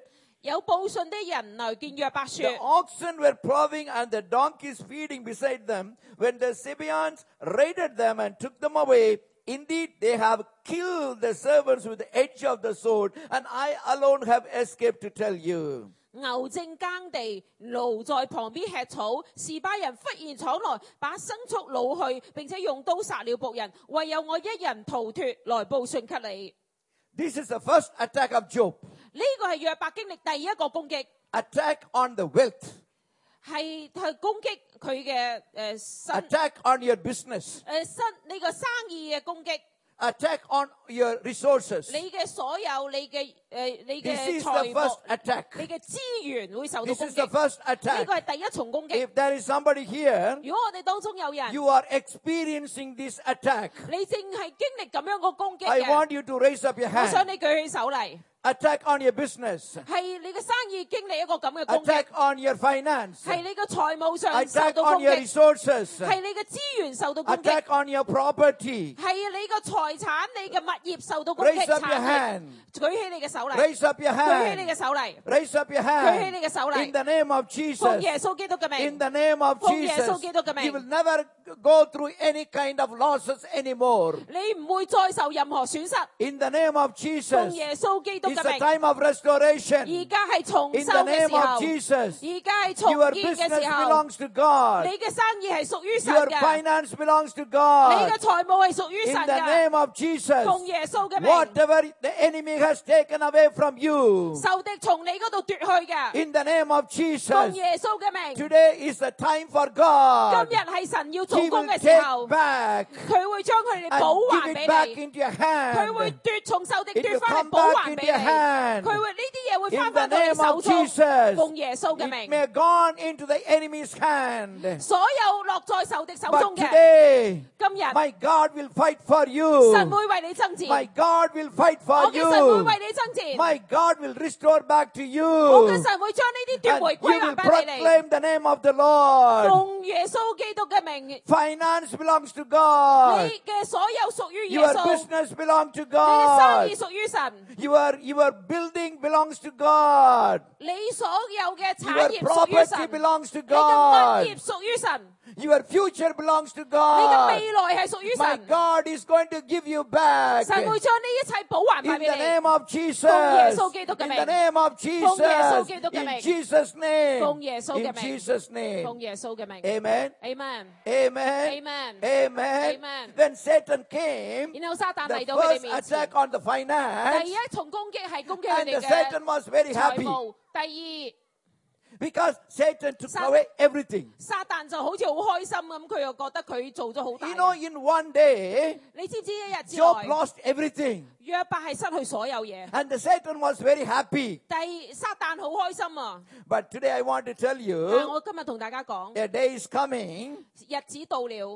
B: 有報信的人來見約伯
A: The
B: 說，
A: oxen were plowing and the donkeys feeding beside them. When the Sabeans raided them and took them away, indeed they have killed the servants with the edge of the sword, and I alone have escaped to tell you.
B: 牛正耕地，驢在旁邊吃草。示巴人忽然闖來，把牲畜擄去，並且用刀殺了僕人。唯有我一人逃脫，來報信給你。
A: This is the first attack of Job.
B: 呢個係約伯經歷第一個攻擊，
A: Attack on the wealth.
B: 係去攻擊佢嘅誒身
A: Attack on your business.
B: 誒身呢個生意嘅攻擊，
A: Attack on your resources.
B: 你嘅所有你嘅誒你
A: This
B: 嘅
A: is the
B: 財
A: first
B: 務、
A: attack.
B: 你嘅資源會受到
A: This
B: 攻
A: is the
B: 擊。
A: first
B: 呢
A: attack.
B: 個係第一重攻擊。
A: If there is somebody here,
B: 如果我哋當中有人，
A: you are experiencing this attack,
B: 你正係經歷咁樣個攻擊
A: I
B: 嘅，
A: want you to raise up your
B: 我想
A: hand.
B: 你舉起手嚟。
A: Attack on your business.
B: 係你嘅生意經歷一個咁嘅攻擊，
A: Attack on your finance.
B: 係你嘅財務上受
A: Attack
B: 到
A: on
B: 攻
A: your
B: 擊，
A: resources.
B: 係你嘅資源受到攻擊，
A: Attack on your property.
B: 係你嘅財產、你嘅物業受到攻
A: Raise
B: 擊。
A: up your
B: 殘
A: hand.
B: 血舉起你嘅手嚟，
A: Raise up your
B: 舉起你嘅
A: hand.
B: 手嚟，
A: Raise up your
B: 舉起
A: hand.
B: 你嘅手嚟
A: In。the name of
B: 奉
A: Jesus.
B: 耶穌基督嘅
A: In
B: 名，
A: the name of
B: 奉耶穌
A: Jesus.
B: 基督嘅名。
A: You will never go through any kind of losses anymore.
B: 你唔會再受任何損失。
A: In the name of
B: 奉
A: Jesus.
B: 耶穌基督
A: It's
B: 嘅
A: a
B: 名，
A: time of restoration.
B: 而家係重
A: In
B: 修
A: the
B: 嘅
A: name
B: 時
A: of
B: 候，
A: Jesus.
B: 而家係重
A: Your
B: 建嘅
A: business
B: 時候，
A: belongs to God.
B: 你嘅生意係屬於神
A: Your
B: 嘅，
A: finance belongs to
B: 你
A: God.
B: 嘅財務係屬於
A: In
B: 神
A: the
B: 嘅。
A: name of Jesus.
B: 奉耶穌嘅名，
A: Whatever the enemy has taken away from you.
B: 仇敵從你嗰度奪去嘅。
A: In the name of
B: 奉
A: Jesus.
B: 耶穌嘅名，
A: Today is the time for God.
B: 今日係神要做
A: He
B: 工
A: will
B: 嘅時候
A: take，back
B: 佢會將佢哋
A: and
B: 補
A: give
B: 還
A: it
B: 俾
A: back
B: 你，
A: into your
B: 佢會
A: hand.
B: 奪從仇敵
A: It
B: 奪
A: will
B: 翻嚟
A: come
B: 補
A: back
B: 還
A: into
B: 俾
A: your
B: 你，
A: hand.
B: 佢會呢啲嘢會
A: In
B: 翻
A: the
B: 翻到你
A: name
B: 手
A: of
B: 中。
A: Jesus.
B: 奉耶穌嘅
A: It
B: 名，
A: may have gone into the enemy's hand.
B: 所有落在仇敵手中
A: But
B: 嘅，
A: today,
B: 今日
A: my God will fight for you.
B: 神會為你爭
A: My
B: 戰，
A: God will fight
B: 我
A: for
B: 嘅神會
A: you.
B: 為你爭戰，
A: My God will restore back to
B: 我嘅
A: you.
B: 神會將呢啲奪
A: And
B: 回
A: you
B: 歸
A: will
B: 還俾你哋。
A: proclaim the name of the Lord.
B: 奉耶穌基督嘅名，
A: Finance belongs to God.
B: 你嘅所有屬於耶
A: Your
B: 穌，
A: business belongs to
B: 你嘅生
A: God.
B: 意屬於神，
A: Your, your building belongs to God.
B: 你所有嘅產
A: Your
B: 業屬於神，
A: property
B: 你
A: belongs to
B: 嘅物
A: God.
B: 業屬於神，
A: Your future belongs to
B: 你嘅
A: God.
B: 未來係屬於
A: My
B: 神。
A: God is going to give you back.
B: 神會將呢一切補還
A: In
B: 翻俾
A: the
B: 你。
A: name of Jesus.
B: 奉耶穌基督嘅
A: In
B: 名。
A: the name of
B: 奉耶穌
A: Jesus.
B: 基督嘅名。
A: In Jesus' name.
B: 奉耶穌嘅
A: In
B: 名。
A: Jesus' name.
B: 奉耶穌嘅名。
A: Amen.
B: Amen。
A: Amen.
B: Amen.
A: Amen.
B: Amen.
A: When Satan came,
B: 然後撒旦
A: the
B: 嚟到佢哋
A: first
B: 面前，
A: attack on the finance,
B: 第一重攻擊係攻擊
A: and
B: 佢哋
A: the
B: 嘅
A: Satan was very
B: 財
A: happy
B: 務。第
A: because Satan took
B: Sa-
A: away everything.
B: 二，撒旦就好似好開心咁，佢又覺得佢做咗好大
A: You know,
B: 嘅。
A: in one day,
B: 你知唔知一日之
A: Job
B: 內，
A: lost everything,
B: 約伯係失去所有嘢，
A: and the Satan was very happy.
B: 第撒旦好開心啊！
A: But today I want to tell
B: 但係
A: you,
B: 我今日同大家講，
A: a day is coming,
B: 日子到了，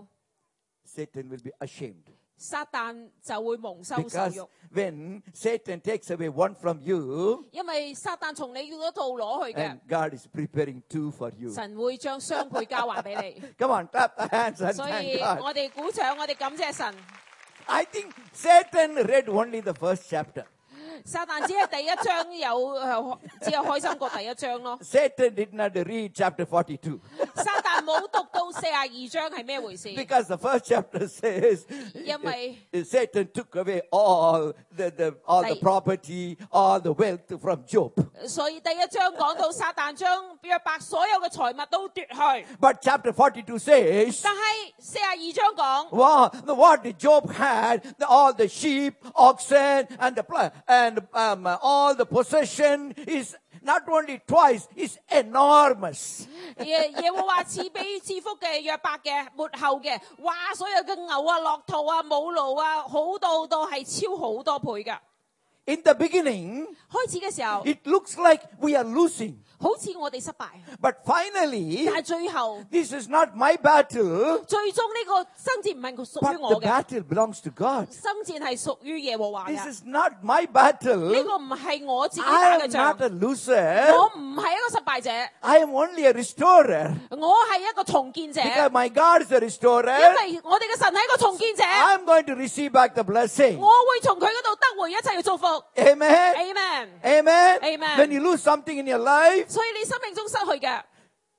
A: Satan will be ashamed.
B: 撒旦就會蒙羞受
A: Because
B: 辱，
A: when Satan takes away one from you,
B: 因為撒旦從你嗰度攞去嘅
A: and，God is preparing two for you.
B: 神會將雙倍交還俾你。
A: Come on, clap the hands and
B: 所
A: thank
B: 以
A: God.
B: 我哋鼓掌，我哋感謝神。
A: I think Satan read only the first chapter.
B: 撒旦只係第一章有誒，只有開心過第一章咯。
A: Satan did not read chapter forty-two.
B: 撒旦冇讀到四十二章係咩回事？
A: Because the first chapter says
B: 因為
A: uh, Satan took away all the, the all the
B: Like-
A: property, all the wealth from Job.
B: 所以第一章講到撒旦將約伯所有嘅財物都奪去，
A: But chapter forty-two says,
B: 但係四十二章講
A: wow, the- what did Job had, the, all the sheep, oxen, and the pl- and um, all the possession is not only twice, is enormous.
B: 耶耶和華賜俾賜福嘅約伯嘅末後嘅，哇！所有嘅牛啊、駱駝啊、母驢啊，好到到係超好多倍㗎。
A: In the beginning,
B: 開始嘅時候，
A: it looks like we are losing.
B: 好似我哋失敗，
A: But finally,
B: 但係最後
A: this is not my battle,
B: 最終呢個爭戰唔係屬
A: but
B: 於
A: the
B: 我嘅，
A: battle belongs to God.
B: 爭戰係屬於耶和華
A: This
B: 嘅。
A: is not my
B: 呢
A: battle.
B: 個唔係我自己
A: I
B: 打嘅
A: am
B: 仗，
A: not a loser.
B: 我唔係一個失敗者，
A: I am only a restorer.
B: 我係一個重建者。
A: Because my God is a
B: 因
A: restorer,
B: 為我哋嘅神係一個重建者，
A: I am going to receive back the blessing.
B: 我會從佢嗰度得會，一齊要祝福。
A: Amen.
B: Amen。
A: Amen.
B: Amen.
A: When you lose something in your life,
B: 所以你生命中失去嘅，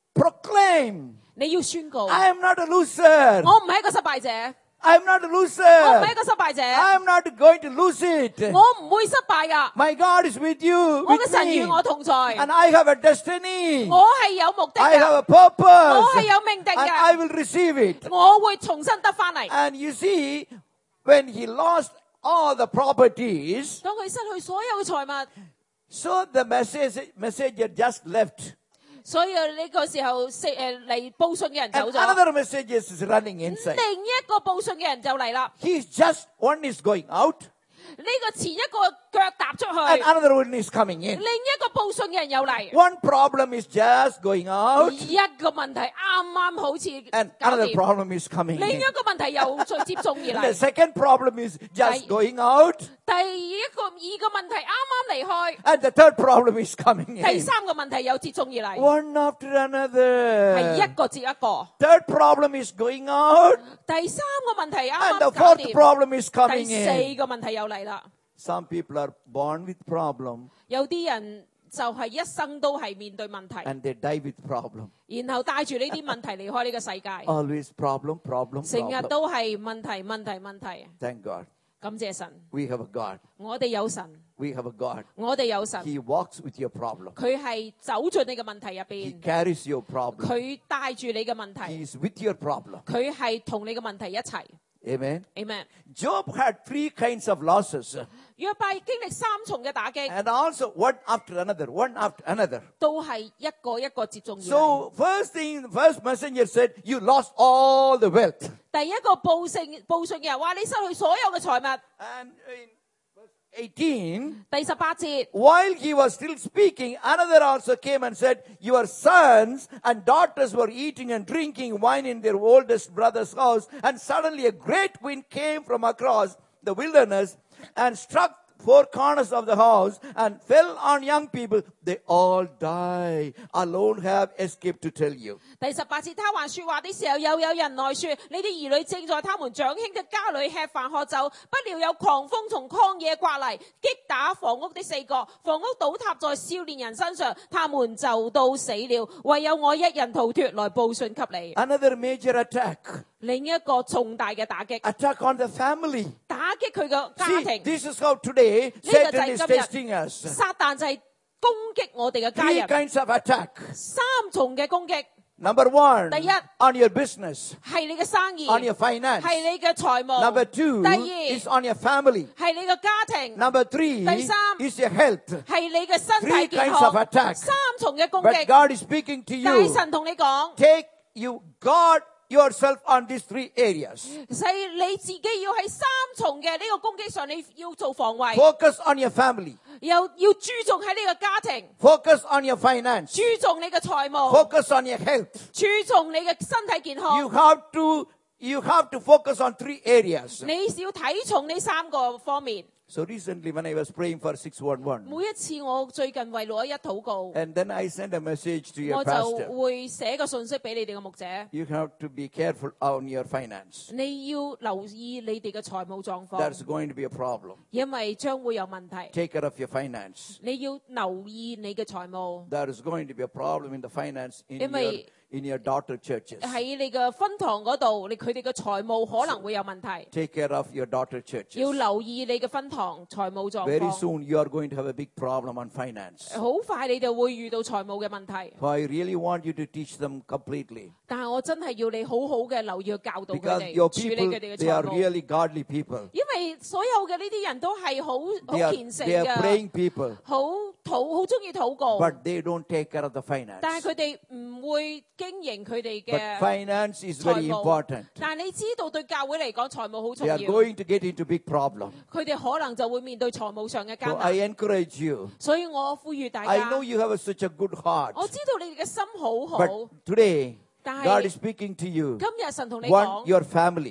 A: proclaim,
B: 你要宣告，
A: I am not a loser.
B: 我唔係一個失敗者，
A: I am not a
B: 我唔係
A: loser.
B: 一個失敗者，
A: I am not going to lose it.
B: 我唔會失敗噶。
A: My God is with you,
B: 我嘅
A: with
B: 神與
A: me.
B: 我同在，
A: And I have a destiny.
B: 我係有目的
A: I have
B: 嘅，
A: a purpose.
B: 我係有命定
A: And I
B: 嘅，
A: will receive it.
B: 我會重新得翻嚟。
A: And you see, when he lost all the properties,
B: 當佢失去所有嘅財物，
A: so the message, messenger just left.
B: 所以呢個時候誒嚟報信嘅人
A: And
B: 走咗，
A: another messenger is running inside.
B: 另一個報信嘅人就嚟啦。
A: He's just, one is going out,
B: 呢個前一個腳踏出
A: and
B: 去，
A: another one is coming in.
B: 另一個報信嘅人又嚟。
A: One problem is just going out,
B: 一個問題啱啱好似
A: and
B: 搞
A: another
B: 掂，
A: problem is coming
B: 另
A: in.
B: 一個問題又再接踵而
A: And the
B: 嚟。
A: second problem is just
B: Right.
A: going out,
B: 第一個二個問題啱啱離開，
A: and the third problem is coming
B: 第
A: in.
B: 三個問題又接踵而嚟，
A: One after
B: 係
A: another.
B: 一個接一個。
A: Third problem is going out,
B: 第三個問題啱
A: and
B: 啱
A: the
B: 搞
A: fourth
B: 掂，
A: problem is
B: 第
A: coming
B: 四
A: in.
B: 個問題又嚟啦。
A: Some people are born with problem,
B: 有啲人就係一生都係面對問題，
A: and they die with problem.
B: 然後帶住呢啲問題離開呢個世界，
A: Always problem, problem,
B: 成日
A: problem.
B: 都係問題、問題、問題。
A: Thank God.
B: 感謝神，
A: We have a God.
B: 我哋有神，
A: We have a God.
B: 我哋有神，
A: He walks with your problem.
B: 佢係走進你嘅問題入
A: He
B: 邊，
A: carries your problem.
B: 佢帶住你嘅問
A: He
B: 題，
A: is with your problem.
B: 佢係同你嘅問題一齊。
A: Amen.
B: Amen。
A: Job had three kinds of losses,
B: 約伯經歷三重嘅打擊，
A: and also one after another, one after another.
B: 都係一個一個接踵而嚟。
A: So first thing, first messenger said, you lost all the wealth.
B: 第一個報信報信嘅人話：你失去所有嘅財物。
A: And in verse eighteen,
B: 第十八節，
A: while he was still speaking, another also came and said, your sons and daughters were eating and drinking wine in their oldest brother's house. And suddenly a great wind came from across the wilderness and struck four corners of the house and fell on young people. They all die. Alone have escaped to tell you.
B: 第十八節，他還說話的時候，又有人來說：你的兒女正在他們長兄的家裏吃飯喝酒，不料有狂風從曠野刮嚟，擊打房屋的四角，房屋倒塌在少年人身上，他們就都死了。唯有我一人逃脱，來報信給你。
A: Another major attack.
B: 另一個重大嘅打擊，
A: Attack on the family.
B: 打擊佢嘅家
A: See,
B: 庭。
A: this is how today
B: 呢個就
A: Satan
B: 係
A: is
B: 今日
A: testing us.
B: 撒旦就係攻擊我哋嘅家
A: Three
B: 人，
A: kinds of attack.
B: 三重嘅攻擊，
A: Number one,
B: 第一，
A: on your business,
B: 係你嘅生意，
A: on your finance.
B: 係你嘅財務。
A: Number two
B: 第二
A: is on your family.
B: 係你嘅家庭，
A: Number three
B: 第三
A: is your health.
B: 係你嘅身
A: Three
B: 體健
A: kinds of
B: 康。
A: attack.
B: 三重嘅攻
A: But
B: 擊，
A: God is speaking to
B: 但係
A: you.
B: 神同你講，
A: Take you guard yourself on these three areas.
B: 係你自己要喺三重嘅呢個攻擊上，你要做防衛，
A: Focus on your family.
B: 又要注重喺呢個家庭，
A: Focus on your finance.
B: 注重你嘅財務，
A: Focus on your health.
B: 注重你嘅身體健
A: You
B: 康。
A: have to, you have to focus on three areas.
B: 你要睇重呢三個方面。
A: So recently when I was praying for six one one,
B: 每一次我最近為攞一禱告，
A: and then I sent a message to your
B: 我就
A: pastor.
B: 會寫個信息俾你哋嘅牧者，
A: You have to be careful on your finance.
B: 你要留意你哋嘅財務狀
A: That's
B: 況，
A: going to be a problem.
B: 因為將會有問題。
A: Take care of your finance.
B: 你要留意你嘅財務，
A: There is going to be a problem in the finance in your,
B: 因為
A: in your daughter churches.
B: 喺你嘅分堂嗰度，你佢哋嘅財務可能會有問題。
A: Take care of your daughter
B: 要
A: churches.
B: 留意你嘅分堂財務狀
A: Very
B: 況。
A: soon you are going to have a big problem on finance.
B: 好快你就會遇到財務嘅問題，
A: So I really want you to teach them completely.
B: 但係我真係要你好好嘅留意去教導佢
A: Because your
B: 哋處理
A: people,
B: 佢哋嘅
A: they are
B: 財務。
A: really godly people.
B: 因為所有嘅呢啲人都係好
A: They
B: 好
A: are,
B: 虔誠
A: they are
B: 嘅，
A: praying people,
B: 好禱好中意禱告，
A: but they don't take care of the
B: 但係
A: finance.
B: 佢哋唔會經營佢哋
A: But
B: 嘅
A: finance is
B: 財
A: very
B: 務。
A: important.
B: 但係你知道對教會嚟講，財務好重
A: They
B: 要，
A: are going to get into big problem.
B: 佢哋可能就會面對財務上嘅
A: So
B: 艱
A: I
B: 難。
A: encourage you.
B: 所以我呼籲大
A: I
B: 家，
A: know you have a, such a good heart.
B: 我知道你哋嘅心好好，
A: But today,
B: 但
A: God
B: 係
A: is speaking to you.
B: 今日神同你
A: One,
B: 講，
A: your family.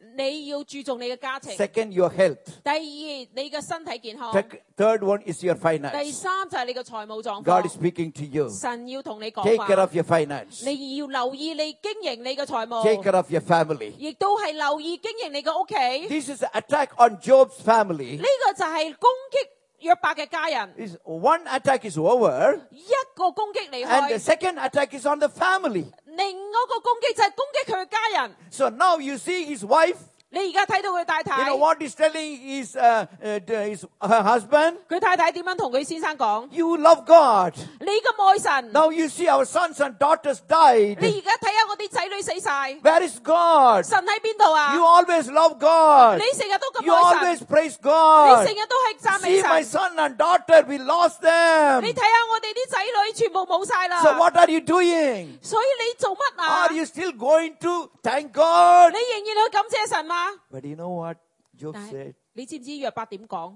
B: 你要注重你嘅家庭。
A: Second, your health.
B: 第二，你嘅身體健康。
A: Third- Third one is your
B: 第
A: finance.
B: 三就係你嘅財務狀
A: God is
B: 況。
A: speaking to you.
B: 神要同你講
A: Take care
B: 話，
A: of your finance.
B: 你要留意你經營你嘅財
A: Take
B: 務，
A: care of your family.
B: 亦都係留意經營你嘅屋企。
A: This is an attack on Job's family.
B: 呢個就係攻擊約伯嘅家人。
A: Is one attack is over,
B: 一個攻擊離
A: and the
B: 開，
A: second attack is on the family.
B: 另一個攻擊就係攻擊佢嘅家人。
A: So now you see his wife.
B: 你而家睇到佢太
A: You
B: 太，
A: know what he's telling his, uh, uh, his her husband?
B: 佢太太點樣同佢先生講？
A: You love God.
B: 你咁愛神，
A: Now you see our sons and daughters died.
B: 你而家睇下我啲仔女死晒，
A: Where is God?
B: 神喺邊度啊？
A: You always love God.
B: 你成日都
A: You
B: 咁愛
A: always
B: 神，
A: praise
B: 你
A: God.
B: 成日都係讚美
A: See my
B: 神。
A: son and daughter, we lost them.
B: 你睇下我哋啲仔女全部冇晒
A: So
B: 啦，
A: what are you doing?
B: 所以你做乜啊？
A: Are you still going to thank God?
B: 你仍然去感謝神嗎？
A: But you know what Job
B: 但係
A: said?
B: 你知唔知約伯點講？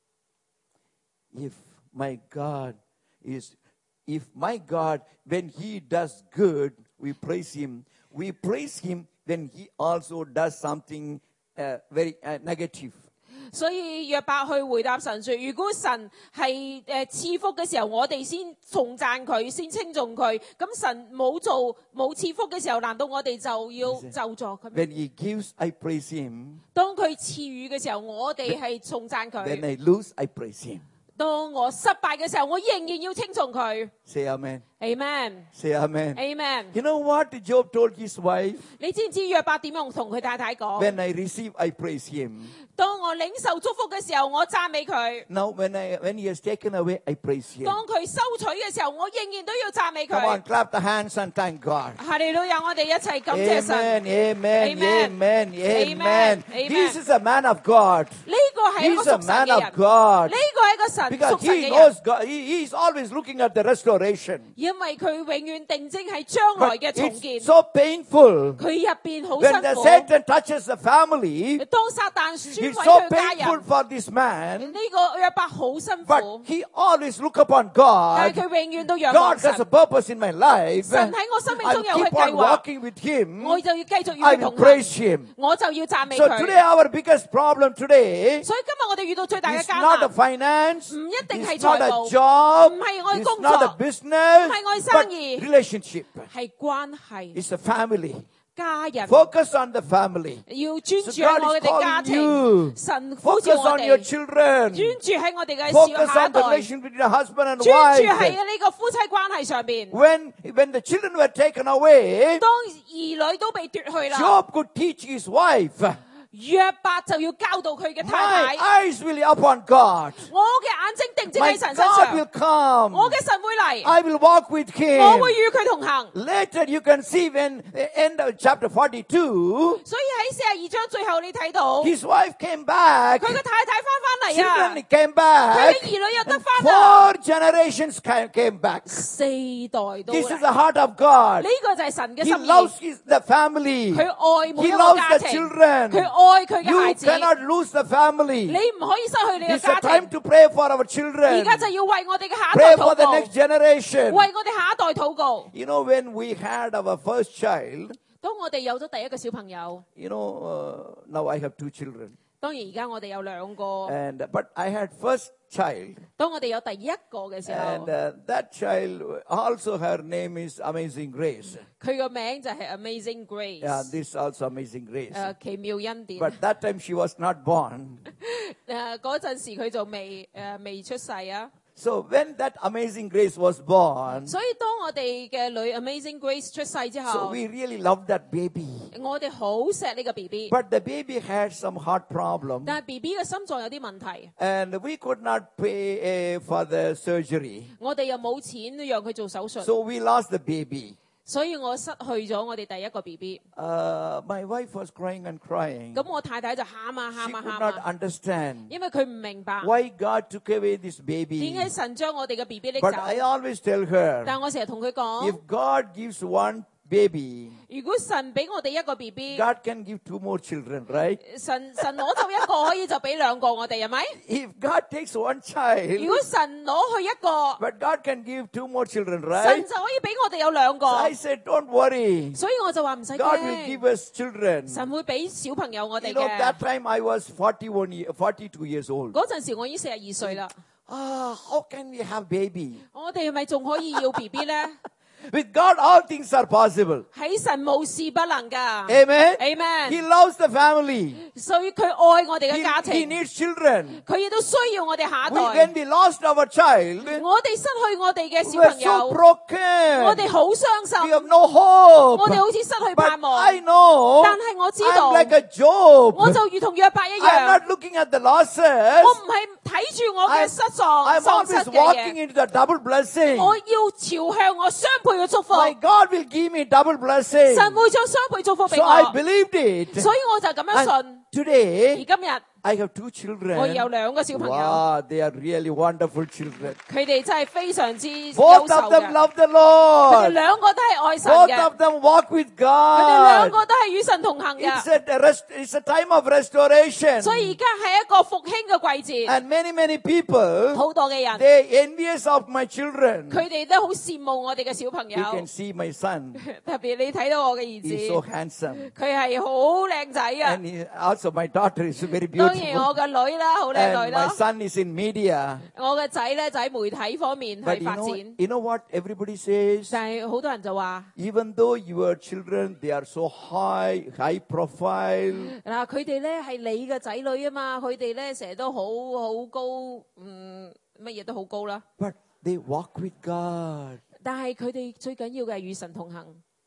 A: If my God is, if my God, when he does good, we praise him. We praise him, then he also does something uh, very uh, negative.
B: 所以約伯去回答神說：如果神係誒賜福嘅時候，我哋先重讚佢，先稱頌佢。咁神冇做冇賜福嘅時候，難道我哋就要咒詛佢咩？
A: When he gives, I praise him.
B: 當佢賜予嘅時候，我哋係重讚
A: When
B: 佢；
A: I lose, I praise him.
B: 當我失敗嘅時候，我仍然要稱頌佢。
A: Say amen.
B: Amen，Amen。
A: Say amen. You know what Job told his wife?
B: 你知唔知約伯點樣同佢太太講？
A: When I receive, I praise him.
B: 當我領受祝福嘅時候，我讚美佢；
A: Now when I when he has taken away, I praise him.
B: 當佢收取嘅時候，我仍然都要讚美
A: Come
B: 佢
A: on,。clap the hands and thank God.
B: 哈利路亞，我哋一齊感謝神。
A: Amen, amen,
B: Amen.
A: amen, amen.
B: Amen. Amen.
A: This is a man of God.
B: 呢個係一個
A: He's a
B: 屬神
A: man
B: 嘅
A: of
B: 人，
A: God.
B: 呢個係一個神
A: Because
B: 屬神
A: he
B: 嘅
A: knows
B: 人，
A: God. He, he is always looking at the restoration.
B: 因為佢永遠定睛係將來
A: But
B: 嘅重建
A: it's。so painful
B: 佢入邊好
A: when the
B: 辛苦。
A: Satan touches the family.
B: 當撒旦損
A: It's
B: 毀
A: so
B: 佢家
A: painful
B: 人，
A: for this man.
B: 呢個約伯好辛
A: But
B: 苦，
A: he always look upon
B: 但係
A: God.
B: 佢永遠都仰望
A: God
B: 神
A: has a。purpose in my life.
B: 神喺我生命
A: I
B: 中
A: will
B: 有佢
A: keep
B: 計
A: on
B: 劃，
A: walking with him.
B: 我就要繼續與
A: I
B: 佢
A: will
B: 同
A: praise
B: 行，
A: him.
B: 我就要讚美
A: So
B: 佢。
A: today our biggest problem today
B: 所以今日我哋遇到最大嘅
A: is
B: 艱
A: not a
B: 難，
A: finance,
B: 唔一定係
A: it's not
B: 財
A: a
B: 務，
A: job,
B: 唔係我嘅
A: it's
B: 工
A: not a
B: 作，
A: business,
B: 唔係我嘅
A: but
B: 生意，
A: relationship.
B: 係關係
A: It's a family.
B: 家人。
A: Focus on the family.
B: 要專
A: So
B: 注喺
A: God
B: 我
A: is
B: 哋家
A: calling
B: 庭，
A: you.
B: 神呼召
A: Focus
B: 我
A: on your
B: 哋
A: children.
B: 專注喺我哋嘅
A: Focus
B: 下一
A: on the
B: 代，
A: relation between the husband and
B: 專注喺
A: wife.
B: 呢個夫妻關係上邊。
A: When, when the children were taken away,
B: 當兒女都被奪去啦，
A: Job could teach his wife,
B: 約伯就要教導佢嘅
A: my
B: 太太，
A: eyes will be upon God.
B: 我嘅眼睛定睛
A: My
B: 喺神身
A: God will
B: 上，
A: come.
B: 我嘅神會嚟，
A: I will walk with
B: 我會
A: him.
B: 與佢同行。
A: Later you can see when the end of chapter forty-two,
B: 所以喺四十二章最後你睇到，佢
A: his wife came back.
B: 嘅太太翻翻嚟啊，
A: Children came
B: 佢
A: back.
B: 嘅兒女又得翻啦，
A: Four generations ca- came back.
B: 四代都
A: This is
B: 嚟。
A: the heart of God.
B: 呢個就係神嘅
A: He
B: 心意，
A: loves his, the family.
B: 佢愛每
A: He
B: 一個
A: loves
B: 家
A: the
B: 庭，
A: children.
B: 佢愛佢嘅
A: You
B: 孩子。
A: cannot lose the family.
B: 你唔可以失去你嘅
A: It's a
B: 家
A: time
B: 庭。
A: to pray for our
B: 而
A: children.
B: 家就要為我哋嘅下一
A: Pray
B: 代
A: for
B: 禱
A: the
B: 告，
A: next generation.
B: 為我哋下一代禱告。
A: You know, when we had our first child,
B: 當我哋有咗第一個小朋友，
A: you know, uh, now I have two children.
B: 當然而家我哋有兩個。
A: And, but I had first child.
B: 當我哋有第一個嘅時
A: And
B: 候，
A: uh, that child, also her name is Amazing Grace.
B: 佢個名就係 Amazing Grace，
A: Yeah, this also Amazing Grace.
B: 誒奇妙恩典。
A: But that time she was not born.
B: 誒嗰陣時佢就未誒未出世啊，
A: So when that Amazing Grace was born,
B: 所以當我哋嘅女 Amazing Grace 出世之
A: so
B: 後，
A: we really loved that baby.
B: 我哋好錫呢個 B B，
A: But the baby had some heart problem.
B: 但係 B B 嘅心臟有啲問題，
A: And we could not pay uh, for the surgery.
B: 我哋又冇錢讓佢做手術，
A: So we lost the baby.
B: 所以我失去咗我哋第一個 B B。
A: Uh, my wife was crying and crying.
B: 咁我太太就喊啊
A: She
B: 喊啊
A: could
B: 喊
A: not
B: 啊，
A: understand
B: 因為佢唔明白
A: why God took away this
B: 點
A: baby.
B: 解神將我哋嘅 B B 拎
A: But I
B: 走。
A: always tell her,
B: 但我成日同佢講，
A: if God gives one baby,
B: 如果神俾我哋一個 B B，
A: God can give two more children, right?
B: 神神攞走一個可以就俾兩個我哋係咪？
A: If God takes one
B: 如
A: child,
B: 果神攞去一個，
A: but God can give two more children,
B: 神
A: right?
B: 就可以俾我哋有兩個。
A: I said, don't worry.
B: 所以我就話唔使
A: God will give
B: 驚，
A: us children.
B: 神會俾小朋友我
A: You
B: 哋
A: know,
B: 嘅。
A: that time I was forty-one, year, forty-two years old.
B: 嗰陣時我已經四十二歲啦，
A: Ah, how can we have baby?
B: 我哋係咪仲可以要 B B 咧？
A: With God, all things are possible.
B: 喺神無事不能噶。
A: Amen.
B: Amen
A: He loves the family. 所以佢愛我哋嘅家庭。He, he needs children.
B: 佢亦都需要我哋下一代。
A: We, when we lost our child,
B: 我哋失去我哋嘅
A: we
B: 小
A: were
B: 朋
A: so
B: 友，
A: broken.
B: 我哋好傷
A: We
B: 心，
A: have no hope.
B: 我哋好似失去
A: But
B: 盼望。
A: I know
B: 但係我知道，
A: I'm like a Job.
B: 我就如同約伯一
A: I'm
B: 樣，
A: not looking at the losses.
B: 我唔係睇住我嘅失喪、
A: I'm
B: 喪失
A: always
B: 嘅
A: walking
B: 嘢，
A: into the double blessing.
B: 我要朝向我雙倍嘅祝福。
A: My God will give me double blessing.
B: 神會將雙倍祝福俾
A: So I
B: 我，
A: believed it.
B: 所以我就咁樣
A: And
B: 信。
A: today,
B: 而今日
A: I have two
B: 我
A: children.
B: 有兩個小朋友，
A: Wow, they are really wonderful children.
B: 佢哋真係非常之優
A: Both
B: 秀
A: of them
B: 嘅，
A: love the
B: 佢哋
A: Lord.
B: 兩個都係愛神
A: Both
B: 嘅，
A: of them walk with
B: 佢哋兩
A: God.
B: 個都係與神同行
A: It's
B: 嘅，
A: a, rest, it's a time of restoration.
B: 所以而家係一個復興嘅季節，
A: And many, many people,
B: 好多嘅人，
A: they envious of my children.
B: 佢哋都好羨慕我哋嘅小朋
A: You
B: 友，
A: can see my son.
B: 特別你睇到我嘅兒
A: He's so
B: 子，
A: handsome.
B: 佢係好靚仔嘅。
A: And he, also my daughter is very
B: 當然
A: beautiful.
B: 我嘅女啦，好靚
A: And
B: 女
A: my
B: 啦。
A: son is in media.
B: 我嘅仔咧就喺媒體方面
A: But
B: 去
A: you
B: 發
A: know,
B: 展，
A: you know what everybody says?
B: 但係好多人就話
A: Even though your children, they are so high, high profile.
B: 嗱，佢哋咧係你嘅仔女啊嘛，佢哋咧成日都好好高，嗯，乜嘢都好高啦。
A: But they walk with God.
B: 但係佢哋最緊要嘅係與神同行，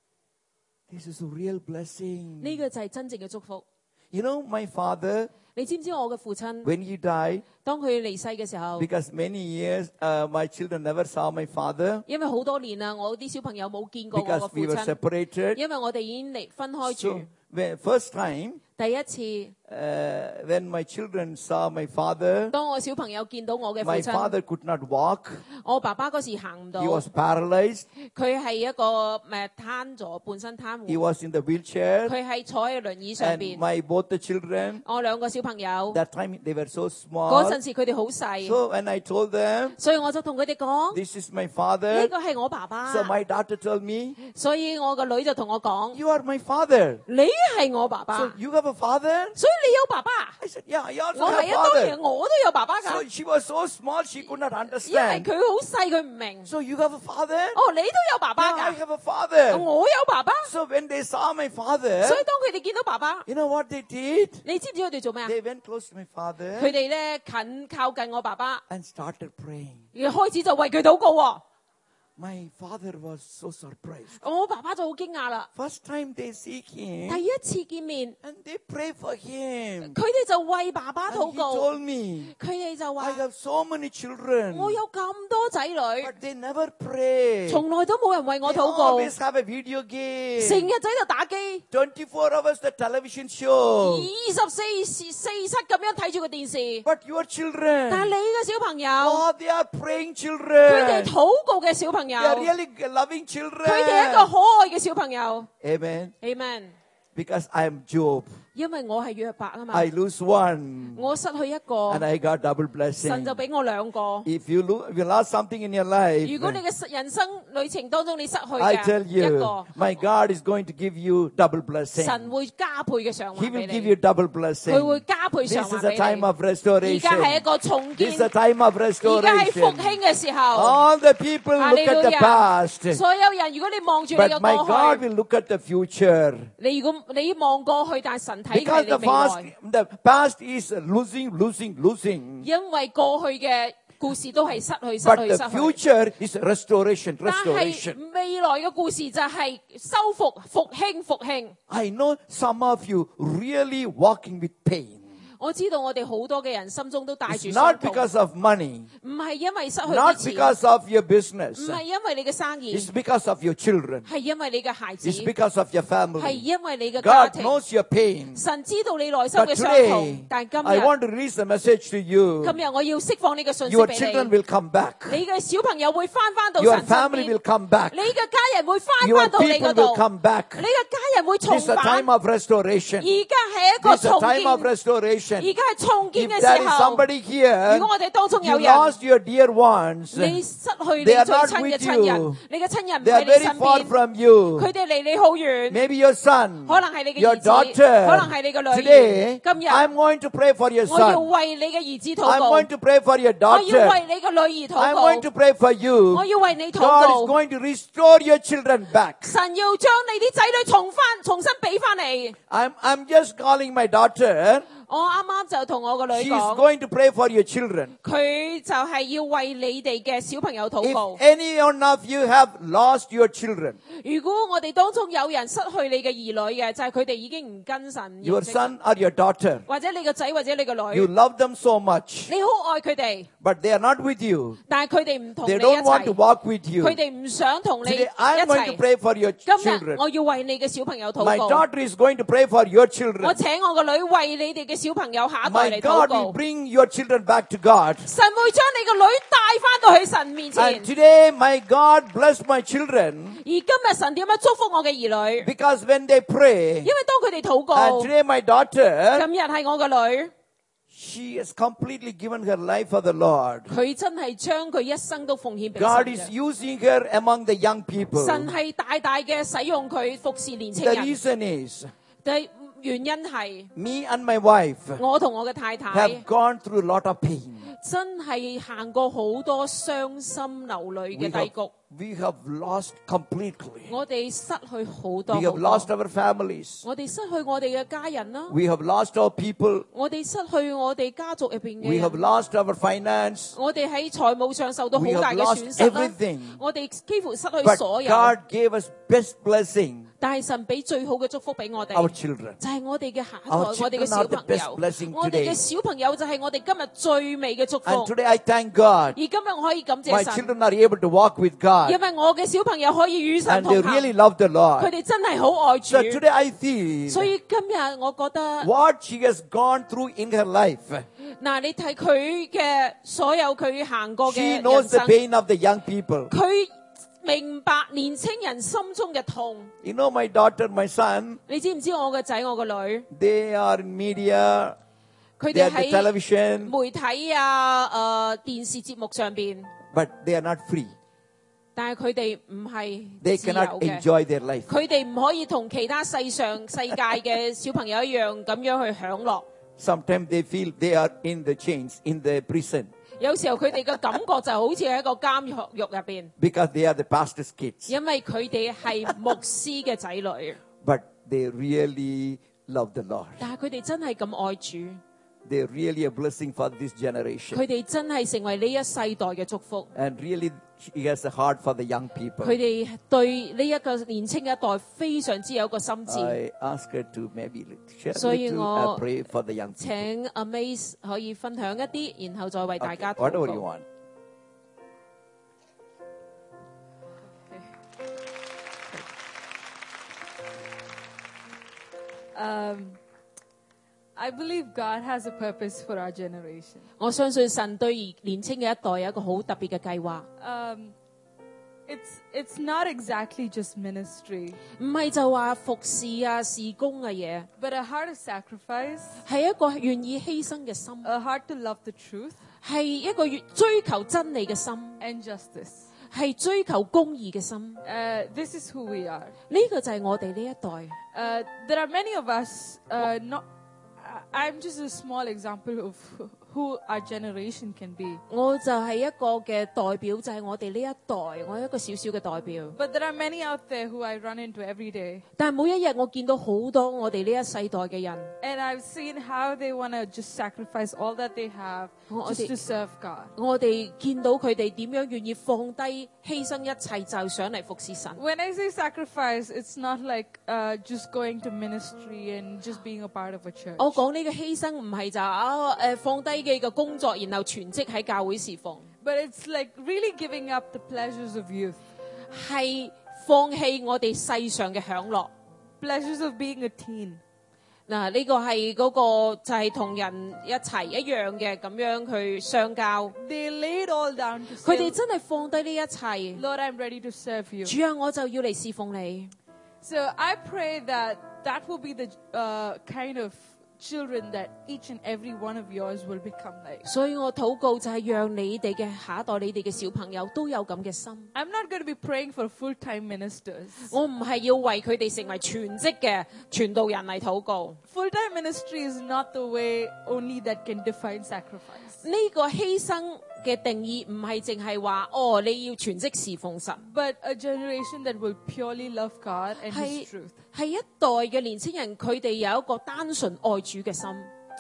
A: This is a real blessing.
B: 呢個就係真正嘅祝福。
A: You know, my father,
B: 你知唔知我嘅父親
A: when he died,
B: 當佢離世嘅時候，
A: because many years uh, my children never saw my father
B: 因為好多年啦，我啲小朋友冇見過我嘅
A: because
B: 父
A: we were
B: 親，
A: separated.
B: 因為我哋已經離分開
A: So
B: 住。
A: when, first time,
B: 第一次，
A: uh, when my children saw my father,
B: 當我小朋友見到我嘅父
A: my
B: 親，
A: father could not walk.
B: 我爸爸嗰時行唔到，
A: He was paralyzed.
B: 佢係一個誒攤咗，半身癱
A: He
B: 瘓，
A: was in the wheelchair.
B: 佢係坐喺輪椅上
A: And
B: 邊。
A: my both the children,
B: 我兩個小朋友
A: that time they were so
B: 嗰
A: small.
B: 陣時佢哋好細，
A: So when I told them,
B: 所以我就同佢哋講：
A: this is my
B: 呢
A: father.
B: 個係我爸爸。
A: So my daughter told me,
B: 所以我個女就同我講：
A: you are my father.
B: 你係我爸爸，
A: So you have a father?
B: 所以你有爸爸。
A: I said, yeah, I also
B: 我
A: have
B: 係啊，當然
A: father.
B: 我都有爸爸
A: So
B: 㗎，
A: she was so small, she could not
B: 因為
A: understand.
B: 佢好細，佢唔明。
A: So you have a father?
B: 哦，你都有爸爸
A: Yeah, I
B: 㗎，
A: have a father.
B: 我有爸爸。
A: So when they saw my father,
B: 所以當佢哋見到爸爸，
A: you know what they did?
B: 你知唔知佢哋做咩啊？
A: They went close to my
B: 佢
A: father
B: 哋咧近靠近我爸爸，
A: and started praying.
B: 而開始就為佢禱告喎。
A: My father was so surprised.
B: 我爸爸就好驚訝啦。
A: First time they see him
B: 第一次見面，
A: and they pray for him.
B: 佢哋就為爸爸
A: And
B: 禱
A: he
B: 告。
A: told me,
B: 佢哋就
A: I
B: 話：
A: have so many children,
B: 我有咁多仔女，
A: but they never pray.
B: 從來都冇人為
A: They
B: 我禱告，
A: always have a video
B: 成
A: game.
B: 日仔就打機，
A: twenty-four hours the television show.
B: 二十四時四七咁樣睇住個電視。
A: But your
B: 但係
A: children,
B: 你嘅小朋友，
A: oh, they are praying
B: 佢哋
A: children.
B: 禱告嘅小朋友，
A: They are
B: 佢
A: really loving children.
B: 哋係一個可愛嘅小朋友。
A: Amen.
B: Amen。
A: Because I am Job.
B: 因為我係約伯啊嘛，
A: I lose one
B: 我失去一個，
A: and I got double
B: 神
A: blessing.
B: 就俾我兩個。
A: If you, lo- if you lost something in your life,
B: 如果你嘅人生旅程當中你失去
A: I
B: 嘅
A: tell
B: 一
A: you,
B: 個，
A: my God is going to give you double blessing.
B: 神會加倍嘅償
A: He
B: 還
A: will
B: 俾
A: give
B: 你，
A: you double
B: 佢會
A: blessing.
B: 加倍
A: This
B: 償
A: is
B: 還
A: a
B: 俾
A: time
B: 你。
A: of
B: 而家係一
A: restoration.
B: 個重
A: This is
B: 建，
A: a time of
B: 而家係復
A: restoration.
B: 興嘅時候。
A: All the people look at the
B: 哈利路
A: past,
B: 所有人，如果你望住你
A: but
B: 嘅
A: my
B: 過
A: God
B: 去，
A: will look at the future.
B: 你如果你望過去，但係神睇嘅
A: Because
B: 係
A: the
B: 你未
A: past,
B: 來，
A: the past is losing, losing, losing.
B: 因為過去嘅故事都係失去、失
A: But
B: 去、
A: the
B: 失去。
A: future is restoration,
B: 但
A: restoration.
B: 係未來嘅故事就係修復、復興、復興。
A: I know some of you really walking with pain.
B: 我知道我哋好多嘅人心中都帶住
A: It's
B: 傷
A: not
B: 痛，
A: because of money,
B: 唔係因為失去
A: not
B: 啲錢，
A: because of your
B: 唔
A: business.
B: 係因為你嘅生意，
A: It's because of your children.
B: 係因為你嘅孩子，
A: It's because of your
B: 係
A: family.
B: 因為你嘅家
A: God
B: 庭。
A: knows your pain.
B: 神知道你內心
A: But
B: 嘅傷痛
A: today,，
B: 但今
A: I
B: 日
A: want to release a message to you.
B: 今日我要釋放呢個信息
A: Your
B: 俾
A: children
B: 你，
A: will come back.
B: 你嘅小朋友會翻翻到
A: Your
B: 神身
A: family
B: 邊，
A: will come back.
B: 你嘅家人會翻
A: Your
B: 翻到你
A: people
B: 嗰度，
A: will come back.
B: 你嘅家人會重
A: This is a
B: 返。
A: time of restoration.
B: 而家係一個
A: This is a
B: 重
A: time
B: 建，
A: of
B: 而
A: restoration.
B: 家係重建
A: If
B: 嘅
A: there
B: 時
A: is
B: 候。
A: somebody here,
B: 如果我哋當中有
A: you
B: 人，
A: lost your dear ones.
B: 你失去你
A: They are
B: 最
A: not
B: 親嘅
A: with
B: 親人
A: you.，
B: 你嘅親人唔
A: They are
B: 喺你
A: very
B: 身
A: far
B: 邊，
A: from you.
B: 佢哋離你好遠。
A: Maybe your son,
B: 可能係你嘅
A: your
B: 兒子，可能
A: daughter.
B: 係你嘅女兒。
A: Today,
B: 今日
A: I'm going to pray for your
B: 我要
A: son.
B: 為你嘅兒子禱
A: I'm
B: 告，
A: going to pray for your
B: 我要
A: daughter.
B: 為你嘅女兒
A: I'm
B: 禱
A: going to
B: 告，
A: pray for you.
B: 我要為你禱
A: God is
B: 告。
A: going to restore your children back.
B: 神要將你啲仔女重翻，重新俾翻你。
A: I'm, I'm just calling my daughter.
B: 我啱啱就同我個女
A: She is
B: 講，
A: going to pray for your children.
B: 佢就係要為你哋嘅小朋友禱
A: If
B: 告。
A: any one of you have lost your children,
B: 如果我哋當中有人失去你嘅兒女嘅，就係佢哋已經唔跟神，
A: your
B: 認識
A: son or your daughter,
B: 或者你個仔或者你個
A: you
B: 女，
A: love them so much,
B: 你好愛佢哋，
A: but they are not with you.
B: 但係佢哋唔同你
A: They
B: 一
A: don't want to
B: 齊，
A: walk with you.
B: 佢哋唔想同你一
A: Today, I'm going to
B: 齊。
A: pray for your
B: 今日
A: children.
B: 我要為你嘅小朋友禱
A: My
B: 告，
A: daughter is going to pray for your
B: 我
A: children.
B: 請我個女為你哋嘅小朋友下一代
A: My
B: 嚟禱
A: God
B: 告
A: will。bring your children back to God.
B: 神會將你個女帶翻到去神面前。
A: And today, my God bless my children
B: 而今日神點樣祝福我嘅兒女？
A: because when they pray,
B: 因為當佢哋禱
A: and
B: 告，
A: today my daughter,
B: 今日係我個女，
A: she has completely given her life for the Lord.
B: 佢真係將佢一生都奉獻俾神
A: God is
B: 嘅。
A: using her among the young people.
B: 神係大大嘅使用佢服侍年青
A: The
B: 人。
A: reason is,
B: 但原因係
A: me and my wife
B: 我同我嘅太太
A: have gone through a lot of pain.
B: 真係行過好多傷心流淚
A: We
B: 嘅低
A: have,
B: 谷，
A: we have lost completely.
B: 我哋失去好多
A: We have
B: 好
A: lost
B: 多，
A: our families.
B: 我哋失去我哋嘅家人啦，
A: We have lost our people.
B: 我哋失去我哋家族入邊嘅
A: We have
B: 人，
A: lost our finance.
B: 我哋喺財務上受到好
A: We
B: 大
A: have
B: 嘅
A: lost
B: 損失啦
A: everything.
B: 我哋幾乎失去
A: But
B: 所有，
A: God gave us best blessing,
B: 但係神俾最好嘅祝福俾我
A: our
B: 哋。
A: children.
B: 就係我哋嘅下一代，
A: Our
B: 我哋嘅
A: children
B: 小
A: are the
B: 朋
A: best
B: 友
A: blessing，
B: 我哋
A: today.
B: 嘅小朋友就係我哋今日最美嘅祝福。
A: And today I thank God.
B: 而今日我可以感
A: My
B: 謝神，
A: children are able to walk with
B: 因
A: God.
B: 為我嘅小朋友可以與神
A: And
B: 同
A: they
B: 行，
A: really love the
B: 佢
A: Lord.
B: 哋真係好愛主
A: So。today I feel
B: 所以今日我覺得，
A: what she has gone through in her life.
B: 嗱，你睇佢嘅所有佢行過
A: She
B: 嘅
A: knows
B: 人
A: the
B: 生，
A: pain of the young people.
B: 佢明白年青人心中嘅痛。
A: You know, my daughter, my son,
B: 你知唔知我個仔我個女，
A: they are in media,
B: 佢
A: they
B: 哋
A: are the
B: 喺
A: television,
B: 媒體啊、誒、電視節目上邊，
A: but they are not free.
B: 但係佢哋唔係
A: They
B: 自由
A: cannot
B: 嘅。
A: enjoy their life.
B: 佢哋唔可以同其他世上世界嘅小朋友一樣咁樣去享樂。
A: Sometimes they feel they are in the chains, in the prison,
B: 有時候佢哋嘅感覺就好似喺一個監獄入邊，
A: because they are the pastor's kids.
B: 因為佢哋係牧師嘅仔女，
A: But they really love the Lord.
B: 但係佢哋真係咁愛主，
A: They're really a blessing for this generation.
B: 佢哋真係成為呢一世代嘅祝福。
A: And really, he has a heart for the young people.
B: 佢哋對呢一個年青一代非常之有個心志。
A: I ask her to maybe share a
B: 所以
A: little,
B: 我
A: uh, pray for the young people.
B: 請阿 Mace 可以分享一啲，然後再為大家
A: Okay,
B: 禱
A: whatever you
B: 告。
A: want.
C: Um, I believe God has a purpose for our generation.
B: 我相信神對年青嘅一代有一個好特別嘅計劃，
C: Um, it's it's not exactly just ministry,
B: 唔係就話服侍啊、事工嘅嘢，
C: but a heart of sacrifice,
B: 係一個願意犧牲嘅心，
C: a heart to love the truth
B: 係一個越追求真理嘅心，
C: and justice.
B: 係追求公義嘅心。
C: Uh, this is who we are.
B: 呢個就係我哋呢一代。
C: Uh, there are many of us. Uh, not, I- I'm just a small example of who our generation can be.
B: 我就係一個嘅代表，就係我哋呢一代，我一個小小嘅代表。
C: But there are many out there who I run into every day.
B: 但係每一日我見到好多我哋呢一世代嘅人，
C: And I've seen how they want to just sacrifice all that they have
B: Oh,
C: just
B: they-
C: to serve God.
B: 我哋見到佢哋點樣願意放低犧牲一切，就上嚟服侍神。
C: When I say sacrifice, it's not like uh, just going to ministry and just being a part of a church.
B: 我講呢個犧牲唔係就啊誒放低嘅個工作，然後全職喺教會侍奉，
C: But it's like really giving up the pleasures of youth,
B: 係放棄我哋世上嘅享樂。
C: pleasures of being a teen.
B: 嗱，呢個係嗰個就係同人一齊一樣嘅咁樣去相交。
C: They laid all down to
B: 佢哋
C: say,
B: 真係放低呢一切。
C: Lord, I'm ready to serve you.
B: 主啊，我就要嚟侍奉你。
C: So I pray that that will be the uh, kind of children that each and every one of yours will become like.
B: 所以我禱告就係讓你哋嘅下一代、你哋嘅小朋友都有咁嘅心。
C: I'm not going to be praying for full-time ministers.
B: 我唔係要為佢哋成為全職嘅傳道人嚟禱告。
C: Full-time ministry is not the way only that can define sacrifice.
B: 呢個犧牲嘅定義唔係淨係話哦，你要全職侍奉神，
C: But a generation that will purely love God and
B: 係
C: His truth.
B: 係一代嘅年輕人，佢哋有一個單純愛主嘅心。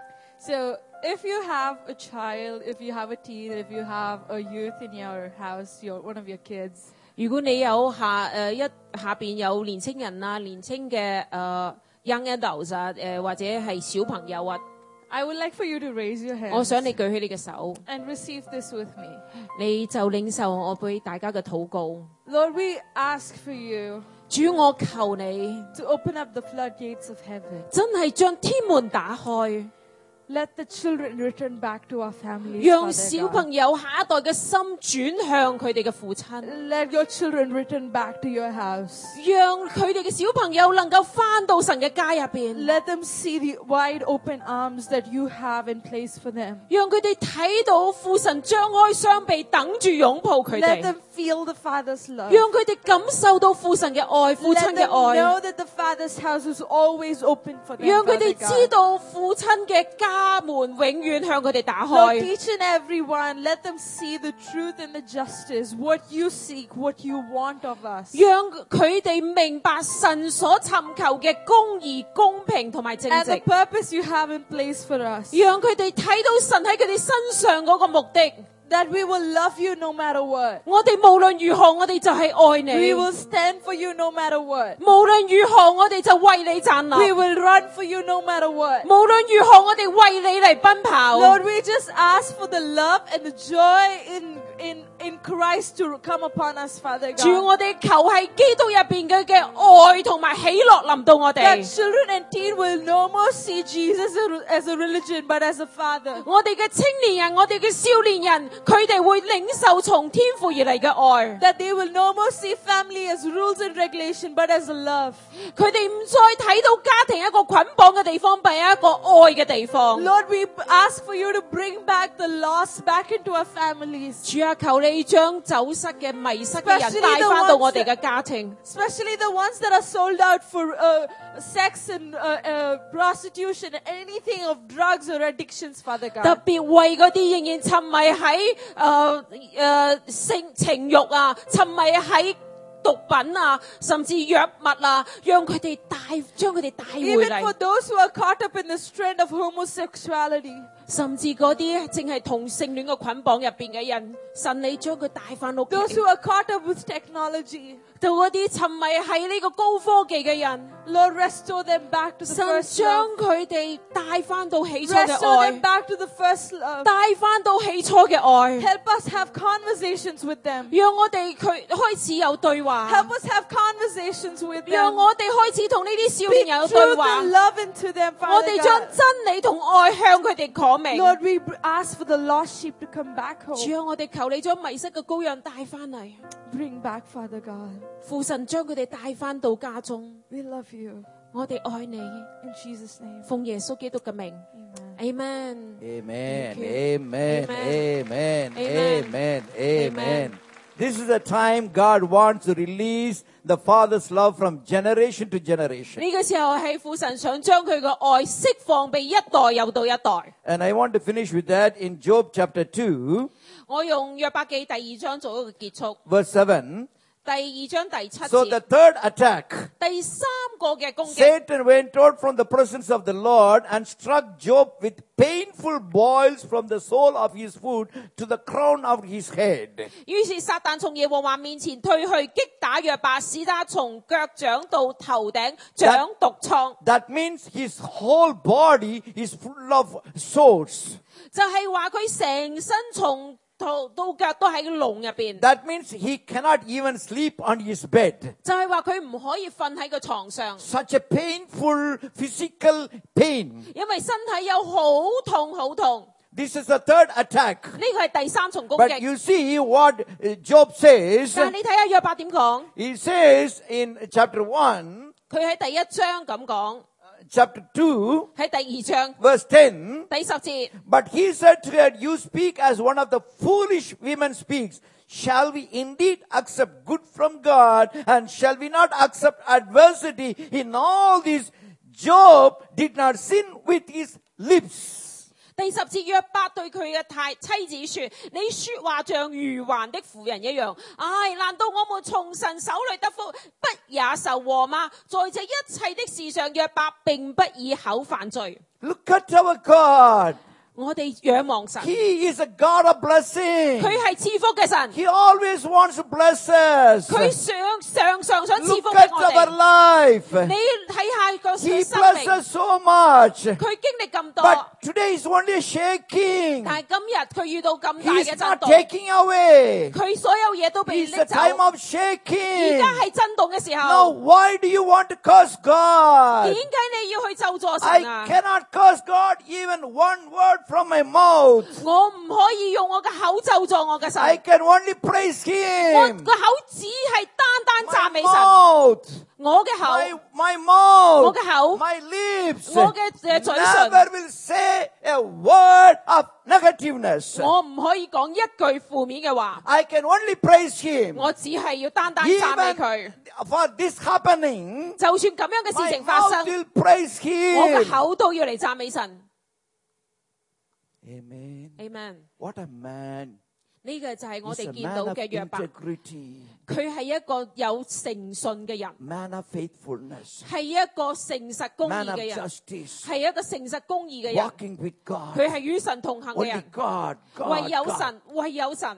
C: So if you have a child, if you have a teen, if you have a youth in your house, your one of your kids,
B: 如果你有下誒、呃、一下邊有年青人啊、年青嘅誒、呃、young adults 啊、誒、或者係小朋友啊，
C: I would like for you to raise your
B: 我
C: hands
B: 想你舉起你嘅手，
C: and receive this with me.
B: 你就領受我俾大家嘅禱告。
C: Lord, we ask for you
B: 主，我求你
C: to open up the floodgates of heaven.
B: 真係將天門打開，
C: Let the children return back to our families,
B: 讓
C: Father
B: 小
C: God.
B: 朋友下一代嘅心轉向佢哋嘅父親，
C: Let your children return back to your house.
B: 讓佢哋嘅小朋友能夠翻到神嘅家入邊，
C: Let them see the wide open arms that you have in place for them.
B: 讓佢哋睇到父神張開雙臂等住擁抱佢
C: Let
B: 哋，
C: them feel the Father's love.
B: 讓佢哋感受到父神嘅愛、父
C: Let
B: 親
C: them
B: 嘅愛，
C: know that the Father's house is always open for them.
B: 讓佢哋
C: Father
B: 知
C: God.
B: 道父親嘅家門永遠向佢哋打
C: Lord,
B: 開。
C: each and every one, let them see the truth and the justice, what you seek, what you want of us.
B: 讓佢哋明白神所尋求嘅公義、公平同埋正
C: And the
B: 直，
C: purpose you have in place for us.
B: 讓佢哋睇到神喺佢哋身上嗰個目的。
C: That we will love you no matter what.
B: 我哋無論如何，我哋就係愛
C: We
B: 你；
C: will stand for you no matter what.
B: 無論如何，我哋就為你站立；
C: We will run for you no matter what.
B: 無論如何，我哋為你嚟奔跑。
C: Lord, we just ask for the love and the joy in, in, in Christ to come upon us, Father
B: 主，
C: God.
B: 我哋求係基督入邊嘅嘅愛同埋喜樂臨到我
C: That
B: 哋。
C: children and teen will no more see Jesus as a religion, but as a father.
B: 我哋嘅青年人，我哋嘅少年人，佢哋會領受從天父而嚟嘅愛。
C: That they will no more see family as rules and regulation, but as a love.
B: 佢哋唔再睇到家庭一個捆綁嘅地方，並係一個愛嘅地方。
C: Lord, we ask for you to bring back the lost back into our families.
B: 主啊，求你將走失嘅、迷失嘅人
C: Especially
B: 帶
C: the
B: 翻到
C: ones
B: 我哋嘅家庭。
C: Especially the ones that are sold out for uh, sex and uh, uh, prostitution, anything of drugs or addictions, Father
B: 特
C: God.
B: 別為嗰啲仍然沉迷喺誒誒性情慾啊，沉迷喺毒品啊，甚至藥物啊，讓佢哋帶將佢哋帶回
C: Even for
B: 嚟。
C: those who are caught up in the trend of homosexuality.
B: 甚至嗰啲淨係同性戀嘅捆綁入邊嘅人，神你將佢帶翻屋企。
C: Those who are caught up with technology.
B: 到嗰啲沉迷喺呢個高科技嘅人，
C: Lord, restore them back to the
B: 神
C: first
B: 將
C: love.
B: 佢哋帶翻到起初嘅
C: Restore
B: 愛
C: them，back to the first love.
B: 帶翻到起初嘅愛，
C: Help us have conversations with them.
B: 讓我哋佢開始有對話，
C: Help us have conversations with
B: 讓
C: them.
B: 我哋開始同呢啲少
C: Speak
B: 年人有對
C: truth
B: 話
C: and。love into them,
B: 我
C: Father
B: 哋將
C: God.
B: 真理同愛向佢哋講明。
C: Lord, we ask for the lost sheep to come back
B: 主
C: home.
B: 啊，我哋求你將迷失嘅羔羊帶翻嚟，
C: Bring back, Father God.
B: 父神將佢哋帶翻到家中。
C: We love you.
B: 我哋愛你，
C: In Jesus' name.
B: 奉耶穌基督嘅名
C: Amen.
B: ，Amen。
A: Amen.
B: Thank you.
A: Amen.
B: Amen.
A: Amen.
B: Amen.
A: Amen. Amen. This is the time God wants to release the Father's love from generation to generation.
B: 呢個時候係父神想將佢嘅愛釋放俾一代又到一代。
A: And I want to finish with that in Job chapter two,
B: 我用約伯記第二章做一個結束。
A: verse seven.
B: 第二章第七
A: So the
B: 節，
A: third attack,
B: 第三個嘅攻擊，
A: Satan went out from the presence of the Lord and struck Job with painful boils from the sole of his foot to the crown of his head.
B: 於是撒旦從耶和華面前退去，擊打約伯，使他從腳掌到頭頂長毒瘡。
A: That means his whole body is full of sores.
B: 就係話佢成身從頭到腳都喺籠入邊。
A: That means he cannot even sleep on his bed.
B: 就係話佢唔可以瞓喺個床上，
A: Such a painful physical pain.
B: 因為身體有好痛好痛。
A: This is the third attack.
B: 呢個係第三重攻
A: But
B: 擊。
A: you see what uh, Job says.
B: 但係你睇下約伯點講，
A: He says in chapter one,
B: 佢喺第一章咁講，
A: chapter two,
B: 喺第二章
A: verse ten.
B: 第十節。
A: But he said to her, you speak as one of the foolish women speaks. Shall we indeed accept good from God, and shall we not accept adversity? In all this, Job did not sin with his lips.
B: 第十節約伯對佢嘅太妻子說：你說話像愚頑的婦人一樣。唉，難道我們從神手裏得福，不也受禍嗎？在這一切的事上，約伯並不以口犯罪。
A: Look at our God.
B: 我哋仰望神，
A: He is a God of blessing.
B: 佢係賜福嘅神，
A: He always wants to bless us.
B: 佢想常常想賜
A: Look
B: 福俾
A: at
B: 我
A: our
B: 哋。
A: life.
B: 你睇下個
A: He
B: 生
A: blesses
B: 命，
A: us so much.
B: 佢經歷咁多，
A: But today is only a shaking.
B: 但係今日佢遇到咁大嘅
A: He's
B: 震
A: not
B: 動，
A: taking away.
B: 佢所有嘢都被
A: It's
B: 拎
A: a
B: 走。
A: time of
B: 而
A: shaking.
B: 家係震動嘅時
A: Now,
B: 候，
A: why do you want to curse
B: 點
A: God?
B: 解你要去咒詛神
A: I
B: 啊？
A: cannot curse God even one word from my mouth.
B: 我唔可以用我嘅口咒詛我嘅神，
A: I can only praise
B: 我
A: Him.
B: 個口只係單單
A: My
B: 讚美神。
A: mouth,
B: 我嘅
A: my,
B: 口，
A: my mouth,
B: 我嘅口，
A: my lips
B: 我嘅誒嘴唇，
A: never will say a word of negativeness.
B: 我唔可以講一句負面嘅話，
A: I can only praise Him.
B: 我只係要單單讚美
A: Even
B: 佢。
A: for this happening,
B: 就算咁樣嘅事
A: my
B: 情發
A: mouth
B: 生，
A: will praise
B: 我嘅
A: Him.
B: 口都要嚟讚美神。
A: Amen.
B: Amen。
A: What a man.
B: 呢個就係我
A: He's
B: 哋
A: a
B: 見
A: man
B: 到
A: of
B: 嘅約伯，
A: integrity,
B: 佢係一個有誠信嘅人，
A: man of faithfulness,
B: 係一個誠實公
A: man
B: 義
A: of
B: 嘅人，
A: justice,
B: 係一個誠實公義嘅人。
A: walking with God.
B: 佢係與神同行嘅
A: Only
B: 人，
A: God,
B: 唯
A: God,
B: 有
A: God.
B: 神，唯有神，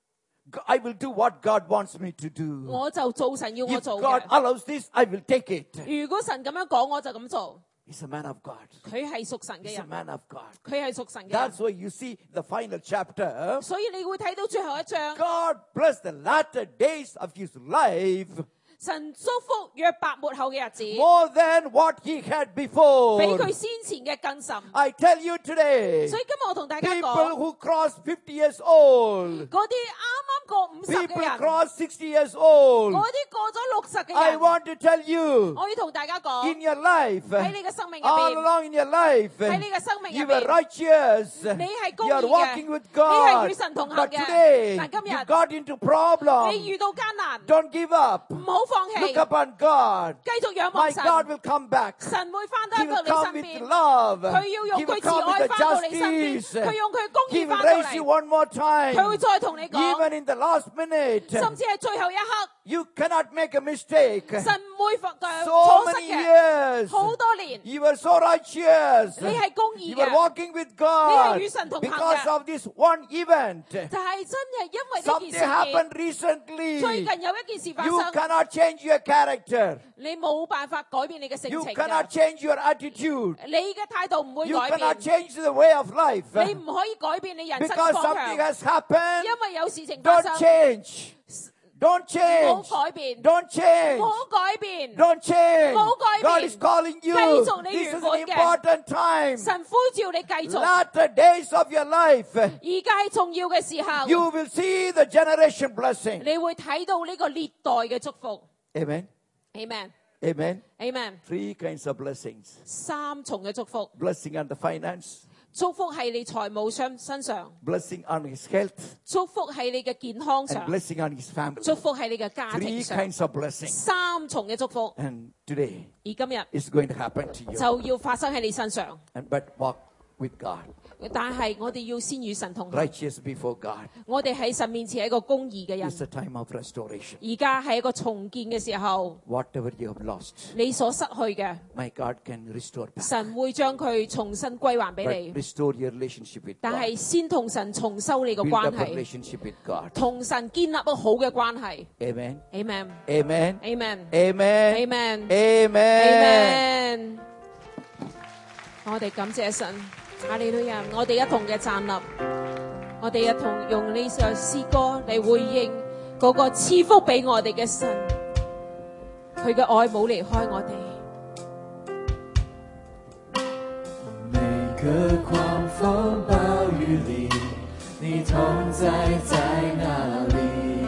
A: I will do what God wants me to do.
B: 我就做神要我
A: If
B: 做
A: God
B: 嘅。
A: allows this, I will take it.
B: 如果神咁樣講，我就咁做。
A: He's a man of God.
B: 佢係屬神嘅
A: He's a
B: 人，
A: man of God.
B: 佢係屬神嘅
A: That's
B: 人，
A: why you see the final chapter.
B: 所以你會睇到最後一章，
A: God bless the latter days of his life
B: 神祝福約伯末後嘅日子，
A: more than what he had
B: 比
A: before.
B: 佢先前嘅更甚。
A: I tell you today,
B: 所以今日我同大家
A: people
B: 講，
A: who cross fifty years old,
B: 嗰啲啱啱過五十嘅
A: people
B: 人，
A: cross sixty years old,
B: 嗰啲過咗六十嘅
A: I
B: 人，
A: want to tell you,
B: 我要同大家
A: in
B: 講，
A: your life,
B: 喺你嘅生命入
A: all
B: 邊，
A: along in your life,
B: 喺你嘅生命
A: you
B: 入
A: were
B: 邊，
A: righteous,
B: 你係公
A: you are
B: 義
A: walking
B: 嘅，
A: with
B: 你係
A: God,
B: 與神同行
A: but
B: 嘅。
A: today
B: 但今
A: you
B: 日
A: got into
B: 你
A: problem.
B: 遇到艱難，
A: Don't give up.
B: 唔好放
A: Look
B: 棄，
A: upon God.
B: 繼續仰望
A: My
B: 神，
A: God will come back.
B: 神會翻
A: He
B: 到
A: will
B: 你
A: come
B: 身
A: with
B: 邊。
A: love.
B: 佢要用
A: He
B: 佢
A: will
B: 慈
A: come
B: 愛
A: with the
B: 翻到你身邊，
A: justice.
B: 佢用佢公
A: He
B: 義
A: will
B: 翻到
A: raise you
B: 嚟，
A: one more time.
B: 佢會再同你講，
A: Even in the last minute,
B: 甚至係最後一刻，
A: you cannot make a mistake.
B: 神唔會犯誒
A: So
B: 錯失
A: many
B: 嘅。
A: years,
B: 好多年，
A: you were so righteous.
B: 你係公義
A: You were
B: 嘅，
A: walking with
B: 你
A: God
B: 係與神同行嘅。
A: because of this one event.
B: 就係真係因為呢
A: Something
B: 件事件，
A: happened
B: 最
A: recently.
B: 近有一件事發
A: You
B: 生，
A: cannot change your character.
B: 你冇辦法改變你嘅性
A: You
B: 情
A: cannot
B: 㗎，
A: change your attitude.
B: 你嘅態度唔會
A: You
B: 改
A: cannot
B: 變，
A: change the way of life.
B: 你唔可以改變你人生嘅
A: Because
B: 方
A: something
B: 向，
A: has happened.
B: 因為有事情發
A: Don't
B: 生，
A: change. Don't
B: 唔
A: change.
B: 好改變，
A: Don't
B: 唔
A: change.
B: 好改變。
A: Don't change.
B: 唔好改變。
A: God is calling you.
B: 繼續你
A: This
B: 原
A: is
B: 本
A: an
B: 嘅。
A: important time.
B: 神呼召你繼續，
A: Latter days of your life,
B: 而家係重要嘅時候，
A: you will see the generation blessing.
B: 你會睇到呢個列代嘅祝福。
A: Amen.
B: Amen，Amen。
A: Amen.
B: Amen。
A: Three kinds of blessings.
B: 三重嘅祝福，
A: Blessing on the finance,
B: 祝福喺你財務上身上，
A: blessing on his health,
B: 祝福喺你嘅健康
A: and
B: 上，
A: blessing on his family.
B: 祝福喺你嘅家庭
A: Three
B: 上，
A: kinds of blessing.
B: 三重嘅祝福。
A: And today
B: 而今日
A: it's going to happen to you.
B: 就要發生喺你身上，
A: And but walk with God,
B: 但係我哋要先與神同行。
A: righteous before God.
B: 我哋喺神面前係一個公義嘅人。
A: It's a time of restoration.
B: 而家係一個重建嘅時候，
A: Whatever you have lost,
B: 你所失去嘅，
A: my God can restore back.
B: 神會將佢重新歸還俾
A: But
B: 你。
A: restore your relationship with
B: 但
A: God.
B: 係先同神重修你個
A: Build
B: 關
A: up a
B: 係，
A: relationship with God.
B: 同神建立一個好嘅關係。
A: Amen.
B: Amen。
A: Amen.
B: Amen。
A: Amen.
B: Amen。
A: Amen.
B: Amen。我哋感謝神，哈利路亞！我哋一同嘅站立，我哋一同用呢首詩歌嚟回應嗰個賜福俾我哋嘅神，佢嘅愛冇離開我哋。
D: 每個狂風暴雨裏，你同在在哪裏？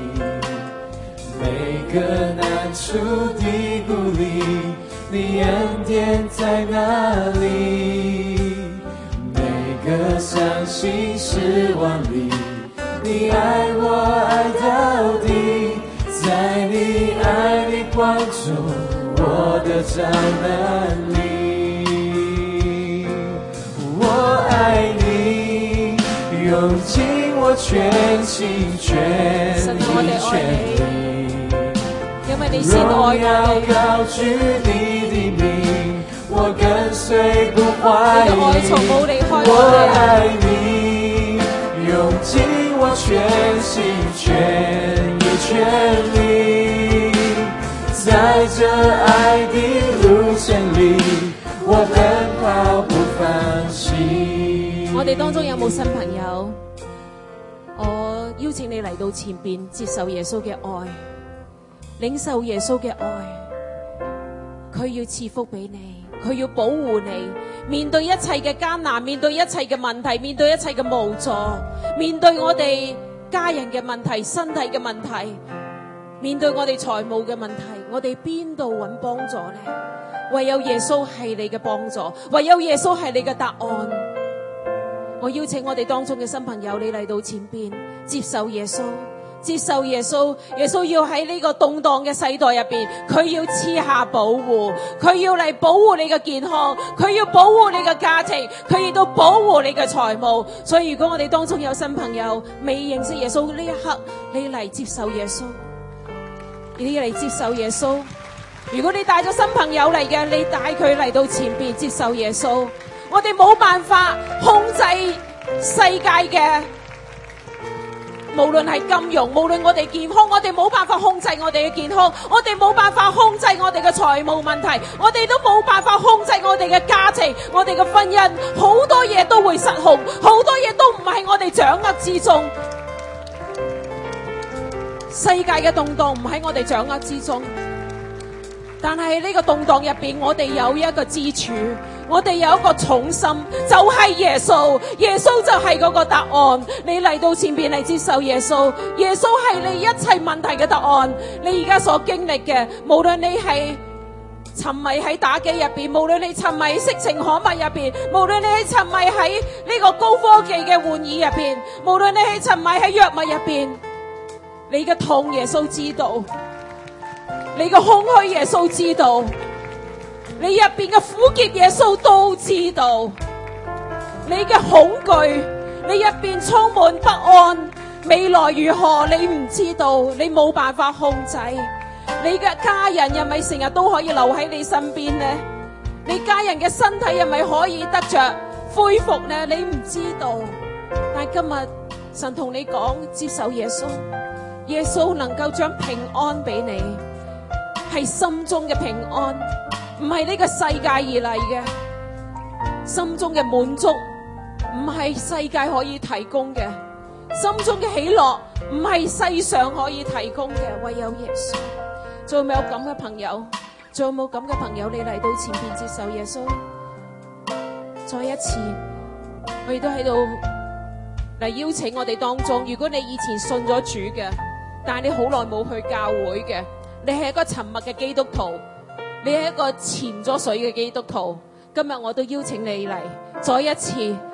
D: 每個難處低谷裏，你恩典在哪裏？每個傷心失望裏，你愛我愛到底，在你愛的光中，我得着能力。我愛你，用盡我全心全意全力。
B: 因為你先愛我哋，
D: 高舉你的名，我跟隨不懷疑。
B: 你嘅愛從冇離開
D: 我
B: 我
D: 愛你，用盡我全心全意全力，在這愛的路程裏，我奔跑不放棄。
B: 我哋當中有冇新朋友？我邀請你嚟到前邊接受耶穌嘅愛。領受耶穌嘅愛，佢要賜福俾你，佢要保護你，面對一切嘅艱難，面對一切嘅問題，面對一切嘅無助，面對我哋家人嘅問題、身體嘅問題，面對我哋財務嘅問題，我哋邊度揾幫助呢？唯有耶穌係你嘅幫助，唯有耶穌係你嘅答案。我邀請我哋當中嘅新朋友，你嚟到前邊接受耶穌。接受耶穌，耶穌要喺呢個動盪嘅世代入邊，佢要賜下保護，佢要嚟保護你嘅健康，佢要保護你嘅家庭，佢亦都保護你嘅財務。所以如果我哋當中有新朋友未認識耶穌呢一刻，你嚟接受耶穌，你嚟接受耶穌。如果你帶咗新朋友嚟嘅，你帶佢嚟到前邊接受耶穌。我哋冇辦法控制世界嘅。無論係金融，無論我哋健康，我哋冇辦法控制我哋嘅健康，我哋冇辦法控制我哋嘅財務問題，我哋都冇辦法控制我哋嘅家庭，我哋嘅婚姻，好多嘢都會失控，好多嘢都唔係我哋掌握之中。世界嘅動盪唔喺我哋掌握之中，但係呢個動盪入邊，我哋有一個支柱，我哋有一個重心，就係耶穌。耶穌就係嗰個答案。你嚟到前邊嚟接受耶穌，耶穌係你一切問題嘅答案。你而家所經歷嘅，無論你係沉迷喺打機入邊，無論你沉迷喺色情刊物入邊，無論你係沉迷喺呢個高科技嘅玩意入邊，無論你係沉迷喺藥物入邊，你嘅痛耶穌知道，你嘅空虛耶穌知道，你入邊嘅苦澀耶穌都知道，你嘅恐懼，你入邊充滿不安，未來如何你唔知道，你冇辦法控制。你嘅家人係咪成日都可以留喺你身邊呢？你家人嘅身體係咪可以得着恢復呢？你唔知道。但係今日神同你講，接受耶穌，耶穌能夠將平安俾你，係心中嘅平安，唔係呢個世界而嚟嘅。心中嘅滿足唔係世界可以提供嘅，心中嘅喜樂唔係世上可以提供嘅，唯有耶穌。仲有冇咁嘅朋友？仲有冇咁嘅朋友？你嚟到前邊接受耶穌，再一次，我亦都喺度嚟邀請我哋當中。如果你以前信咗主嘅，但係你好耐冇去教會嘅，你係一個沉默嘅基督徒，你係一個潛咗水嘅基督徒。今日我都邀請你嚟，再一次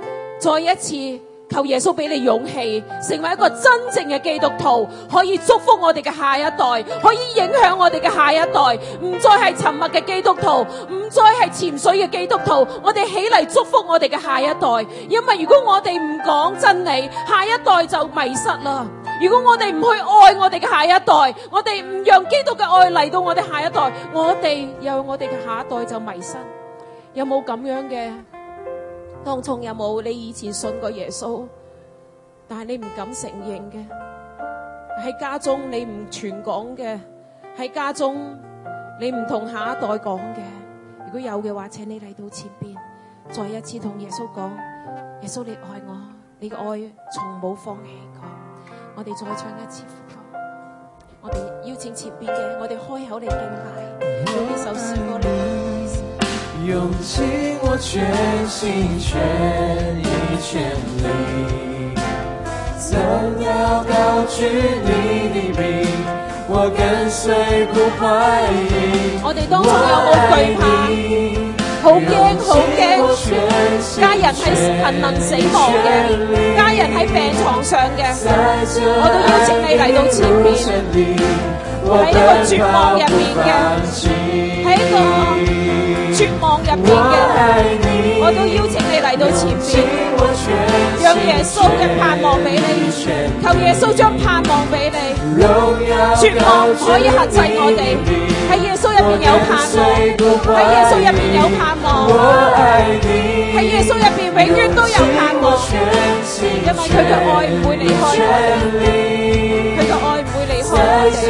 B: 再一次求耶穌俾你勇氣，成為一個真正嘅基督徒，可以祝福我哋嘅下一代，可以影響我哋嘅下一代，唔再係沉默嘅基督徒，唔再係潛水嘅基督徒，我哋起嚟祝福我哋嘅下一代。因為如果我哋唔講真理，下一代就迷失啦。如果我哋唔去愛我哋嘅下一代，我哋唔讓基督嘅愛嚟到我哋下一代，我哋又我哋嘅下一代就迷失。有冇咁樣嘅？當中有冇你以前信過耶穌，但係你唔敢承認嘅？喺家中你唔傳講嘅，喺家中你唔同下一代講嘅。如果有嘅話，請你嚟到前邊，再一次同耶穌講：耶穌，你愛我，你嘅愛從冇放棄過。我哋再唱一次副歌，我哋邀請前邊嘅，我哋開口嚟敬拜，用呢首詩歌嚟開始。
D: 用盡我全心全意全力，總要高舉你的名，我跟隨不懷疑。
B: 我哋當中有冇懼怕？好驚好驚！家人喺瀕臨死亡嘅，家人喺病床上嘅，我都邀請你嚟到前面，喺一個絕望入面嘅，喺一個絕望入面嘅，我都邀請你嚟到前面，讓耶穌嘅盼望俾你，求耶穌將盼望俾你。絕望唔可以克制我哋，喺耶穌入面有盼望，喺耶穌入面有盼望，喺耶穌入面永遠都有盼望，因為佢嘅愛唔會離開我哋，佢嘅愛唔會離開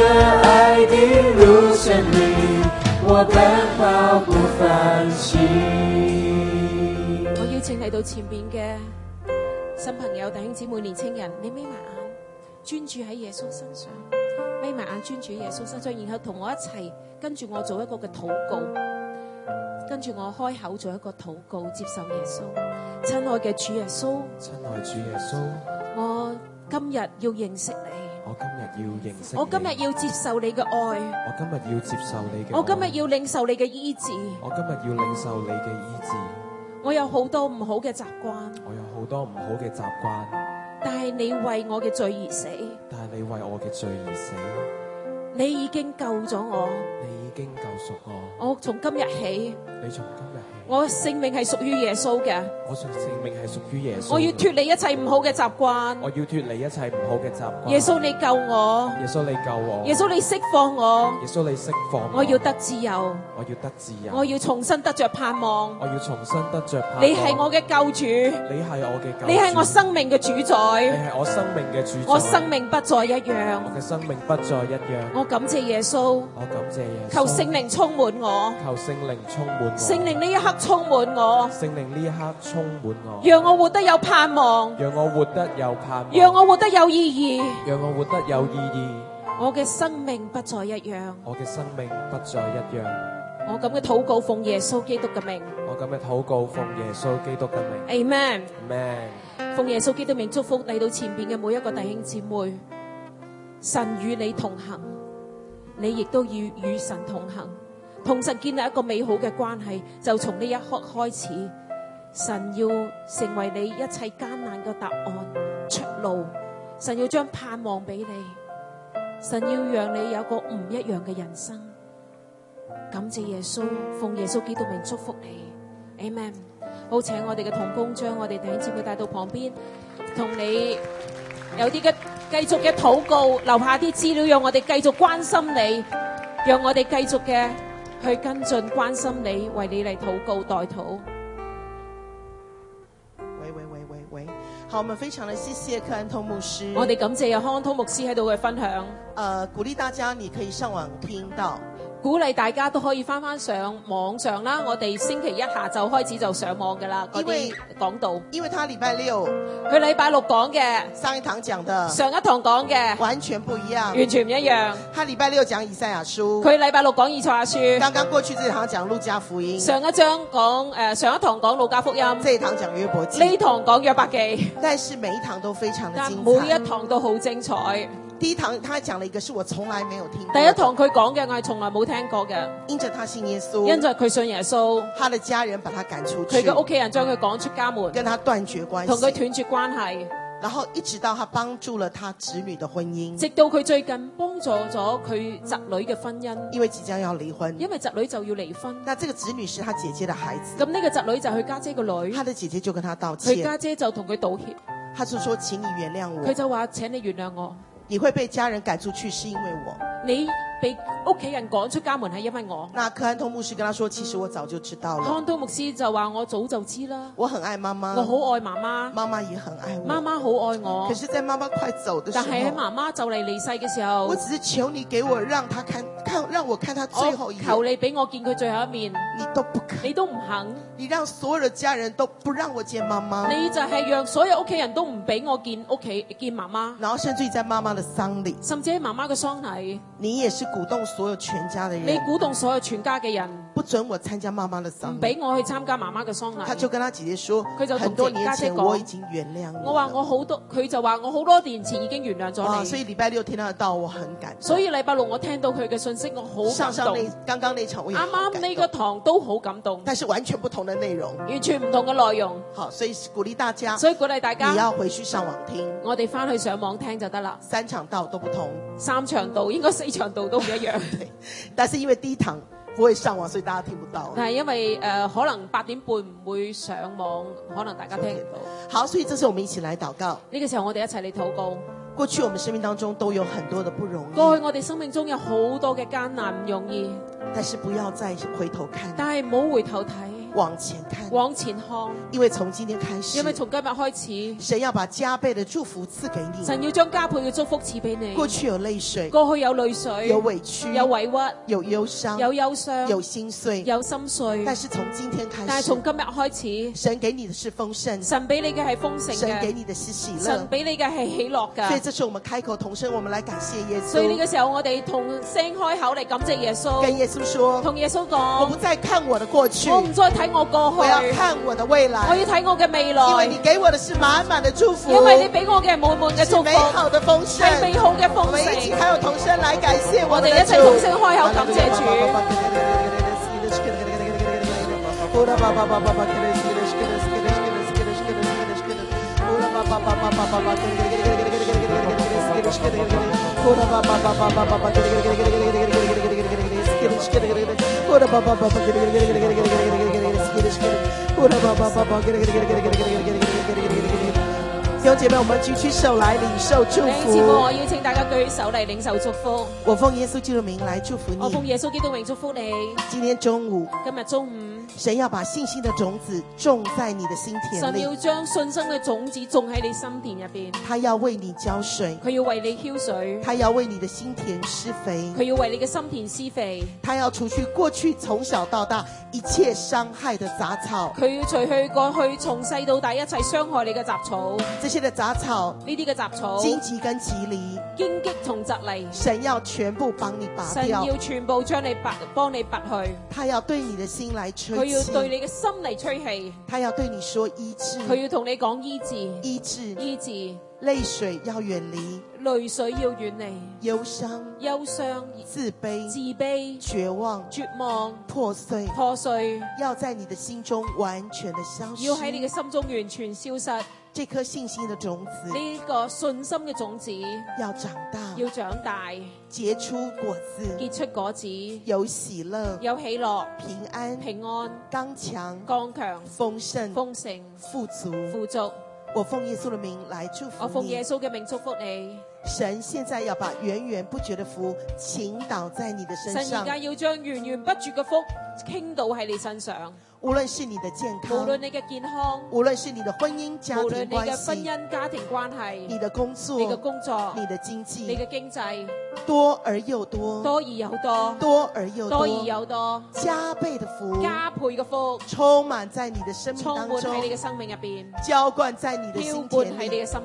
B: 我哋。
D: 我奔跑不放棄。
B: 我邀請嚟到前邊嘅新朋友、弟兄姊妹、年青人，你眯埋眼，專注喺耶穌身上，眯埋眼專注喺耶穌身上，然後同我一齊跟住我做一個嘅禱告，跟住我開口做一個禱告，接受耶穌。親愛嘅主耶穌，
D: 親愛主耶穌，
B: 我今日要認識你。
D: 我今日要認識你，
B: 我今日要接受你嘅愛，
D: 我今日要接受你嘅愛，
B: 我今日要領受你嘅醫治，
D: 我今日要領受你嘅醫治。
B: 我有好多唔好嘅習慣，
D: 我有好多唔好嘅習慣，
B: 但係你為我嘅罪而死，
D: 但係你為我嘅罪而死，
B: 你已經救咗我，
D: 你已經救贖我。
B: 我從今日起，
D: 你從今日起，
B: 我性命係屬於耶穌嘅，
D: 我性命係屬於耶穌。
B: 我要脫離一切唔好嘅習慣，
D: 我要脫離一切唔好嘅習慣。
B: 耶穌你救我，
D: 耶穌你救我，
B: 耶穌你釋放我，
D: 耶穌你釋放我，
B: 我要得自由，
D: 我要得自由，
B: 我要重新得着盼望，
D: 我要重新得着盼望。
B: 你係我嘅救主，
D: 你係我嘅救主，
B: 你係我生命嘅主宰，
D: 你係我生命嘅主宰，
B: 我生命不再一樣，
D: 我嘅生命不再一樣。
B: 我感謝耶穌，
D: 我感謝耶穌，
B: 求聖靈充滿我，
D: 求聖靈充滿我，
B: 聖靈呢一刻充滿我，
D: 聖靈呢一刻充滿我，
B: 讓我活得有盼望，
D: 讓我活得有盼望，
B: 讓我活得有意義，
D: 讓我活得有意義。
B: 我嘅生命不再一樣，
D: 我嘅生命不再一樣。
B: 我咁嘅禱告奉耶穌基督嘅名，
D: 我咁嘅禱告奉耶穌基督嘅名。
B: Amen。
D: Amen。
B: 奉耶穌基督名祝福嚟到前邊嘅每一個弟兄姊妹，神與你同行，你亦都要與神同行，同神建立一個美好嘅關係，就從呢一刻開始，神要成為你一切艱難嘅答案出路，神要將盼望俾你，神要讓你有一個唔一樣嘅人生。感謝耶穌，奉耶穌基督名祝福你 ，Amen。好，請我哋嘅同工將我哋弟兄姊妹帶到旁邊，同你有啲嘅繼續嘅禱告，留下啲資料，讓我哋繼續關心你，讓我哋繼續嘅去跟進關心你，為你嚟禱告代禱。
E: 喂喂喂喂喂，好，我們非常的謝謝柯安通牧師。
B: 我哋感謝有康安通牧師喺度嘅分享，
E: 呃，鼓勵大家你可以上網聽到。
B: 鼓勵大家都可以翻翻上網上啦，我哋星期一下晝開始就上網噶啦，嗰啲講道。
E: 因為他禮拜六，
B: 佢禮拜六講嘅，
E: 上一堂講的，
B: 上一堂講嘅
E: 完全不一樣，
B: 完全唔一樣。
E: 他禮拜六講以賽亞書，
B: 佢禮拜六講以賽亞書。剛
E: 剛過去這堂講路加福音，
B: 上一章講誒、呃，上一堂講路加福音，
E: 這一堂講約伯記，
B: 呢堂講約伯記。
E: 但是每一堂都非常的精彩，
B: 但每一堂都好精彩。
E: 第一堂他講了一個是我從來沒有聽過
B: 第
E: 的。
B: 一堂佢講嘅我係從來冇聽過嘅，
E: 因着他信耶穌，
B: 因着佢信耶穌，
E: 他的家人把他趕出去，
B: 佢嘅屋企人將佢趕出家門，
E: 跟他斷絕關
B: 同佢
E: 係，
B: 斷絕關係，
E: 然後一直到他幫助了他子女的婚姻，
B: 直到佢最近幫助咗佢侄女嘅婚姻，
E: 因為即將要離婚。
B: 因為侄女就要離婚。
E: 那這個子女是他姐姐的孩子，
B: 咁呢個侄女就係佢家姐個女，
E: 他的姐姐就跟他道
B: 佢
E: 歉，
B: 家姐就同佢道歉，
E: 他就說請你原諒
B: 佢
E: 我，
B: 就話請你原諒我，
E: 你會被家人趕出去是因為我。
B: 你被屋企人趕出家門係因為我。
E: 那柯安通牧師跟他說，其實我早就知道了，
B: 康都牧師就話我早就知啦，
E: 我很愛媽媽，
B: 我好愛媽媽，
E: 媽媽也很愛我。
B: 媽媽好愛我
E: 可，是在媽媽快走的時
B: 但係喺
E: 候，
B: 媽媽就嚟離世嘅時候
E: 我，只是求你給我讓他看看，讓我看他最後一眼，
B: 我求你俾我見佢最後一面，
E: 你都不肯，
B: 你都唔肯，
E: 你讓所有的家人都不讓我見媽媽，
B: 你就係讓所有屋企人都唔俾我見屋企見媽媽，
E: 然後甚至於在媽媽的喪禮，
B: 甚至喺媽媽嘅喪禮，
E: 你也是鼓動所有全家的
B: 你
E: 人，
B: 鼓動所有全家嘅人
E: 不准我參加媽媽的喪禮。
B: 唔俾我去參加媽媽嘅喪禮。
E: 他就跟他姐姐說
B: 佢就，同
E: 很多年前
B: 家姐講
E: 我已經原諒你了。
B: 我話我好多，佢就話我好多年前已經原諒咗
E: 啊，
B: 你，
E: 所以禮拜六聽他的道，我很感動。
B: 所以禮拜六我聽到佢嘅信息，我好感動。
E: 上上那剛剛那場我也
B: 啱
E: 好感
B: 啱呢個
E: 動，
B: 堂都好感動，
E: 但是完全不同的內容。
B: 完全唔同嘅內容，
E: 好，所以鼓勵大家，
B: 所以鼓勵大
E: 你
B: 家，
E: 要回去上網聽，
B: 我哋翻去上網聽就得啦。
E: 三場道都不同。
B: 三場道應該四場道都唔一樣，
E: 對，但是因為第一堂不會上網，所以大家聽不到。
B: 但係因為誒、呃、可能八點半唔會上網，可能大家聽唔到。
E: 好，所以這次我們一起來禱告。
B: 呢個時候我哋一齊嚟禱告。
E: 過去我們生命當中都有很多的不容易，
B: 過去我哋生命中有好多嘅艱難唔容易，
E: 但是不要再回頭看，
B: 但係唔好回頭睇，
E: 往前看，
B: 往前看，
E: 因為從今天開始，
B: 因為從今日開始，
E: 神要把加倍的祝福賜給你。
B: 神要將加倍嘅祝福賜俾你。
E: 過去有淚水，
B: 過去有淚水，
E: 有委屈，
B: 有委屈，
E: 有憂傷，
B: 有憂傷，
E: 有心碎，
B: 有心碎。
E: 但是從今天開始，
B: 但係從今日開始，
E: 神給你的是豐盛，
B: 神俾你嘅係豐盛
E: 神給
B: 嘅，
E: 你的是喜樂
B: 神。俾你嘅係喜樂
E: 所以
B: 㗎。
E: 這是我們開口同聲，我們來感謝耶
B: 所以呢
E: 穌，
B: 個時候，我哋同聲開口嚟感謝耶穌，
E: 跟耶穌說：
B: 同耶穌
E: 我
B: 講
E: 不：再看我的過去，
B: 我唔再睇我過
E: 我要
B: 去，
E: 看我的未
B: 我
E: 來，
B: 要睇我嘅未
E: 因為你
B: 來，
E: 給我的是滿滿的祝福，
B: 因為你俾我嘅滿滿嘅
E: 是
B: 祝福，
E: 美好的豐盛。
B: 係美好嘅豐
E: 我們一起
B: 盛。
E: 還有同聲來感謝我們的主。
B: 我哋一齊同聲開口感謝主。弟兄姐妹，我們舉起手來領受祝弟兄姊妹，
E: 福。
B: 我邀請大家舉起手嚟領受祝福。
E: 我奉耶穌基督的名來祝福
B: 我奉
E: 你。
B: 耶穌基督名祝福你。
E: 今天中午，
B: 今日中午，
E: 神要把信心的種子種在你的心田
B: 神要
E: 裏，
B: 將信心嘅種子種喺你心田入邊，
E: 他要為你澆水，
B: 佢要為你澆水，
E: 他要為你的心田施肥，
B: 佢要為你嘅心田施肥，
E: 他要除去過去從小到大一切傷害的雜草。
B: 佢要除去過去從細到大一切傷害你嘅雜草，
E: 這些的雜草、
B: 呢啲嘅雜草、
E: 荊棘跟棘藜，
B: 荊棘同蒺藜，
E: 神要全部幫你拔
B: 神
E: 掉。
B: 要全部將你拔，幫你拔去，
E: 他要對你的心來吹
B: 佢要對
E: 氣，
B: 你嘅心嚟吹氣，
E: 他要對你說醫治，
B: 佢要同你講醫治，
E: 醫治，
B: 醫治，
E: 淚水要遠離，
B: 淚水要遠離，
E: 憂傷、
B: 憂傷、
E: 自卑、
B: 自卑、
E: 絕望、
B: 絕望、
E: 破碎，
B: 破碎，
E: 要在你的心中完全的消失。
B: 要喺你嘅心中完全消失。
E: 這顆信心的種子
B: 呢個信心嘅種子
E: 要長大，
B: 要長大，
E: 結出果子，
B: 結出果子，
E: 有喜樂、
B: 有喜樂、
E: 平安、
B: 平安、
E: 剛強、
B: 剛強、
E: 豐盛、
B: 豐盛、
E: 富足。
B: 富足。
E: 我奉耶穌的名來祝
B: 我奉耶
E: 福你。
B: 穌嘅名祝福你。
E: 神現在要把源源不絕的福傾倒在你的身上
B: 神而，家要將源源不絕嘅福傾倒喺你身上，
E: 無論是你的健
B: 無
E: 康，
B: 論你嘅健康，
E: 無論是你的婚姻家
B: 無論你
E: 庭關
B: 嘅婚
E: 係，
B: 姻家庭關係，
E: 你的工
B: 你嘅
E: 作、
B: 工作，
E: 你的經
B: 你
E: 濟，
B: 嘅經濟，
E: 多而又多，
B: 多而有多，
E: 多而又
B: 多而
E: 多，
B: 有多，
E: 加倍的福
B: 加倍嘅福
E: 充滿在你的生命
B: 充滿
E: 當中
B: 喺，你嘅生命入邊，
E: 澆灌在你的
B: 澆
E: 心
B: 灌喺你
E: 田裏。
B: 嘅心田。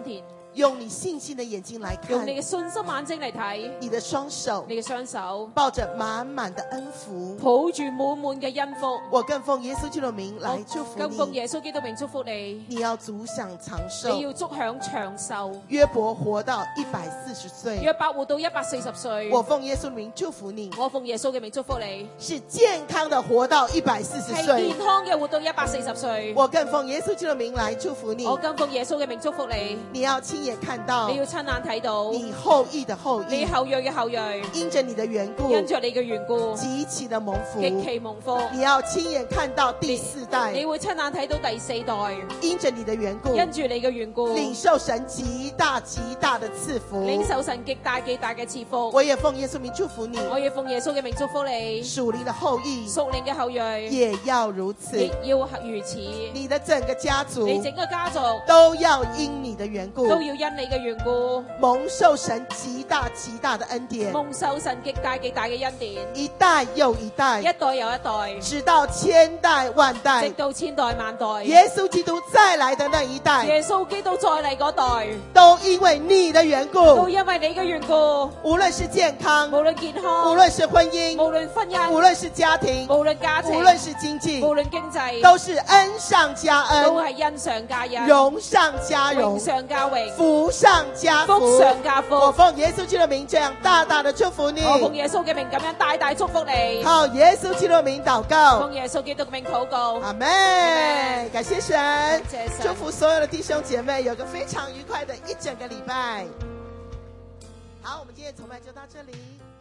E: 用你信心的眼睛来看
B: 用你嘅信心眼睛嚟睇，
E: 你的双手，
B: 你嘅雙手
E: 抱着滿滿的恩福。
B: 抱住滿滿嘅恩福。
E: 我更奉耶穌基督的名來祝福
B: 更奉
E: 你，
B: 耶穌基督名祝福你，
E: 你要足享長
B: 你
E: 壽。
B: 要足享長壽。
E: 約伯活到一百四十歲，
B: 約伯活到一百四十歲，
E: 我奉耶穌的名祝福你，
B: 我奉耶穌嘅名祝福你，
E: 是健康的活到一百四十
B: 係
E: 歲
B: 健。康嘅活到一百四十歲。
E: 我更奉耶穌基督的名來祝福你，
B: 我更奉耶穌嘅名祝福你，
E: 你要親眼看到
B: 你要親眼睇到
E: 你後裔的後裔，
B: 你後裔嘅後裔，
E: 因着你的緣故，
B: 因着你嘅緣故，
E: 極其的蒙福。
B: 極其蒙福。
E: 你要親眼看到第四代，
B: 你會親眼睇到第四代，
E: 因着你的緣故，
B: 因住你嘅緣故，
E: 領受神極大極大的賜福。
B: 領受神極大極大嘅賜福。
E: 我也奉耶穌名祝福你，
B: 我要奉耶穌嘅名祝福你，
E: 屬靈的後裔
B: 屬靈嘅後裔
E: 也要如此
B: 亦，要如此。
E: 你的整個家族
B: 你整個家族
E: 都要因你的緣故，
B: 都要因你嘅緣故，
E: 蒙受神極大極大的恩典，
B: 蒙受神極大極大嘅恩典，
E: 一代又一代，
B: 一代又一代，
E: 直到千代萬代
B: 直，到千代萬代。
E: 耶穌基督再來的那一代，
B: 耶穌基督再嚟嗰代，
E: 都因為你的緣
B: 都
E: 故，
B: 因為你嘅緣故，
E: 無論是健康，
B: 無論健康，
E: 無論是婚姻，
B: 無論婚姻，
E: 無論是家庭，
B: 無論家庭，
E: 無論是經濟，
B: 無論經濟，
E: 都是恩上加
B: 都
E: 恩，
B: 係恩上加恩，
E: 榮上加
B: 榮
E: 榮，
B: 上加榮，
E: 福上加福。
B: 福上加福。
E: 我奉耶穌基督的名這樣大大的祝福你，
B: 我奉耶穌嘅名咁樣大大祝福你，
E: 靠耶穌基督的名禱告
B: 奉。耶穌基督嘅名禱告。
E: 阿門。感謝神，
B: 感謝神
E: 祝福所有的弟兄姐妹有個非常愉快的一整個禮拜。好，我們今天崇拜就到這裡。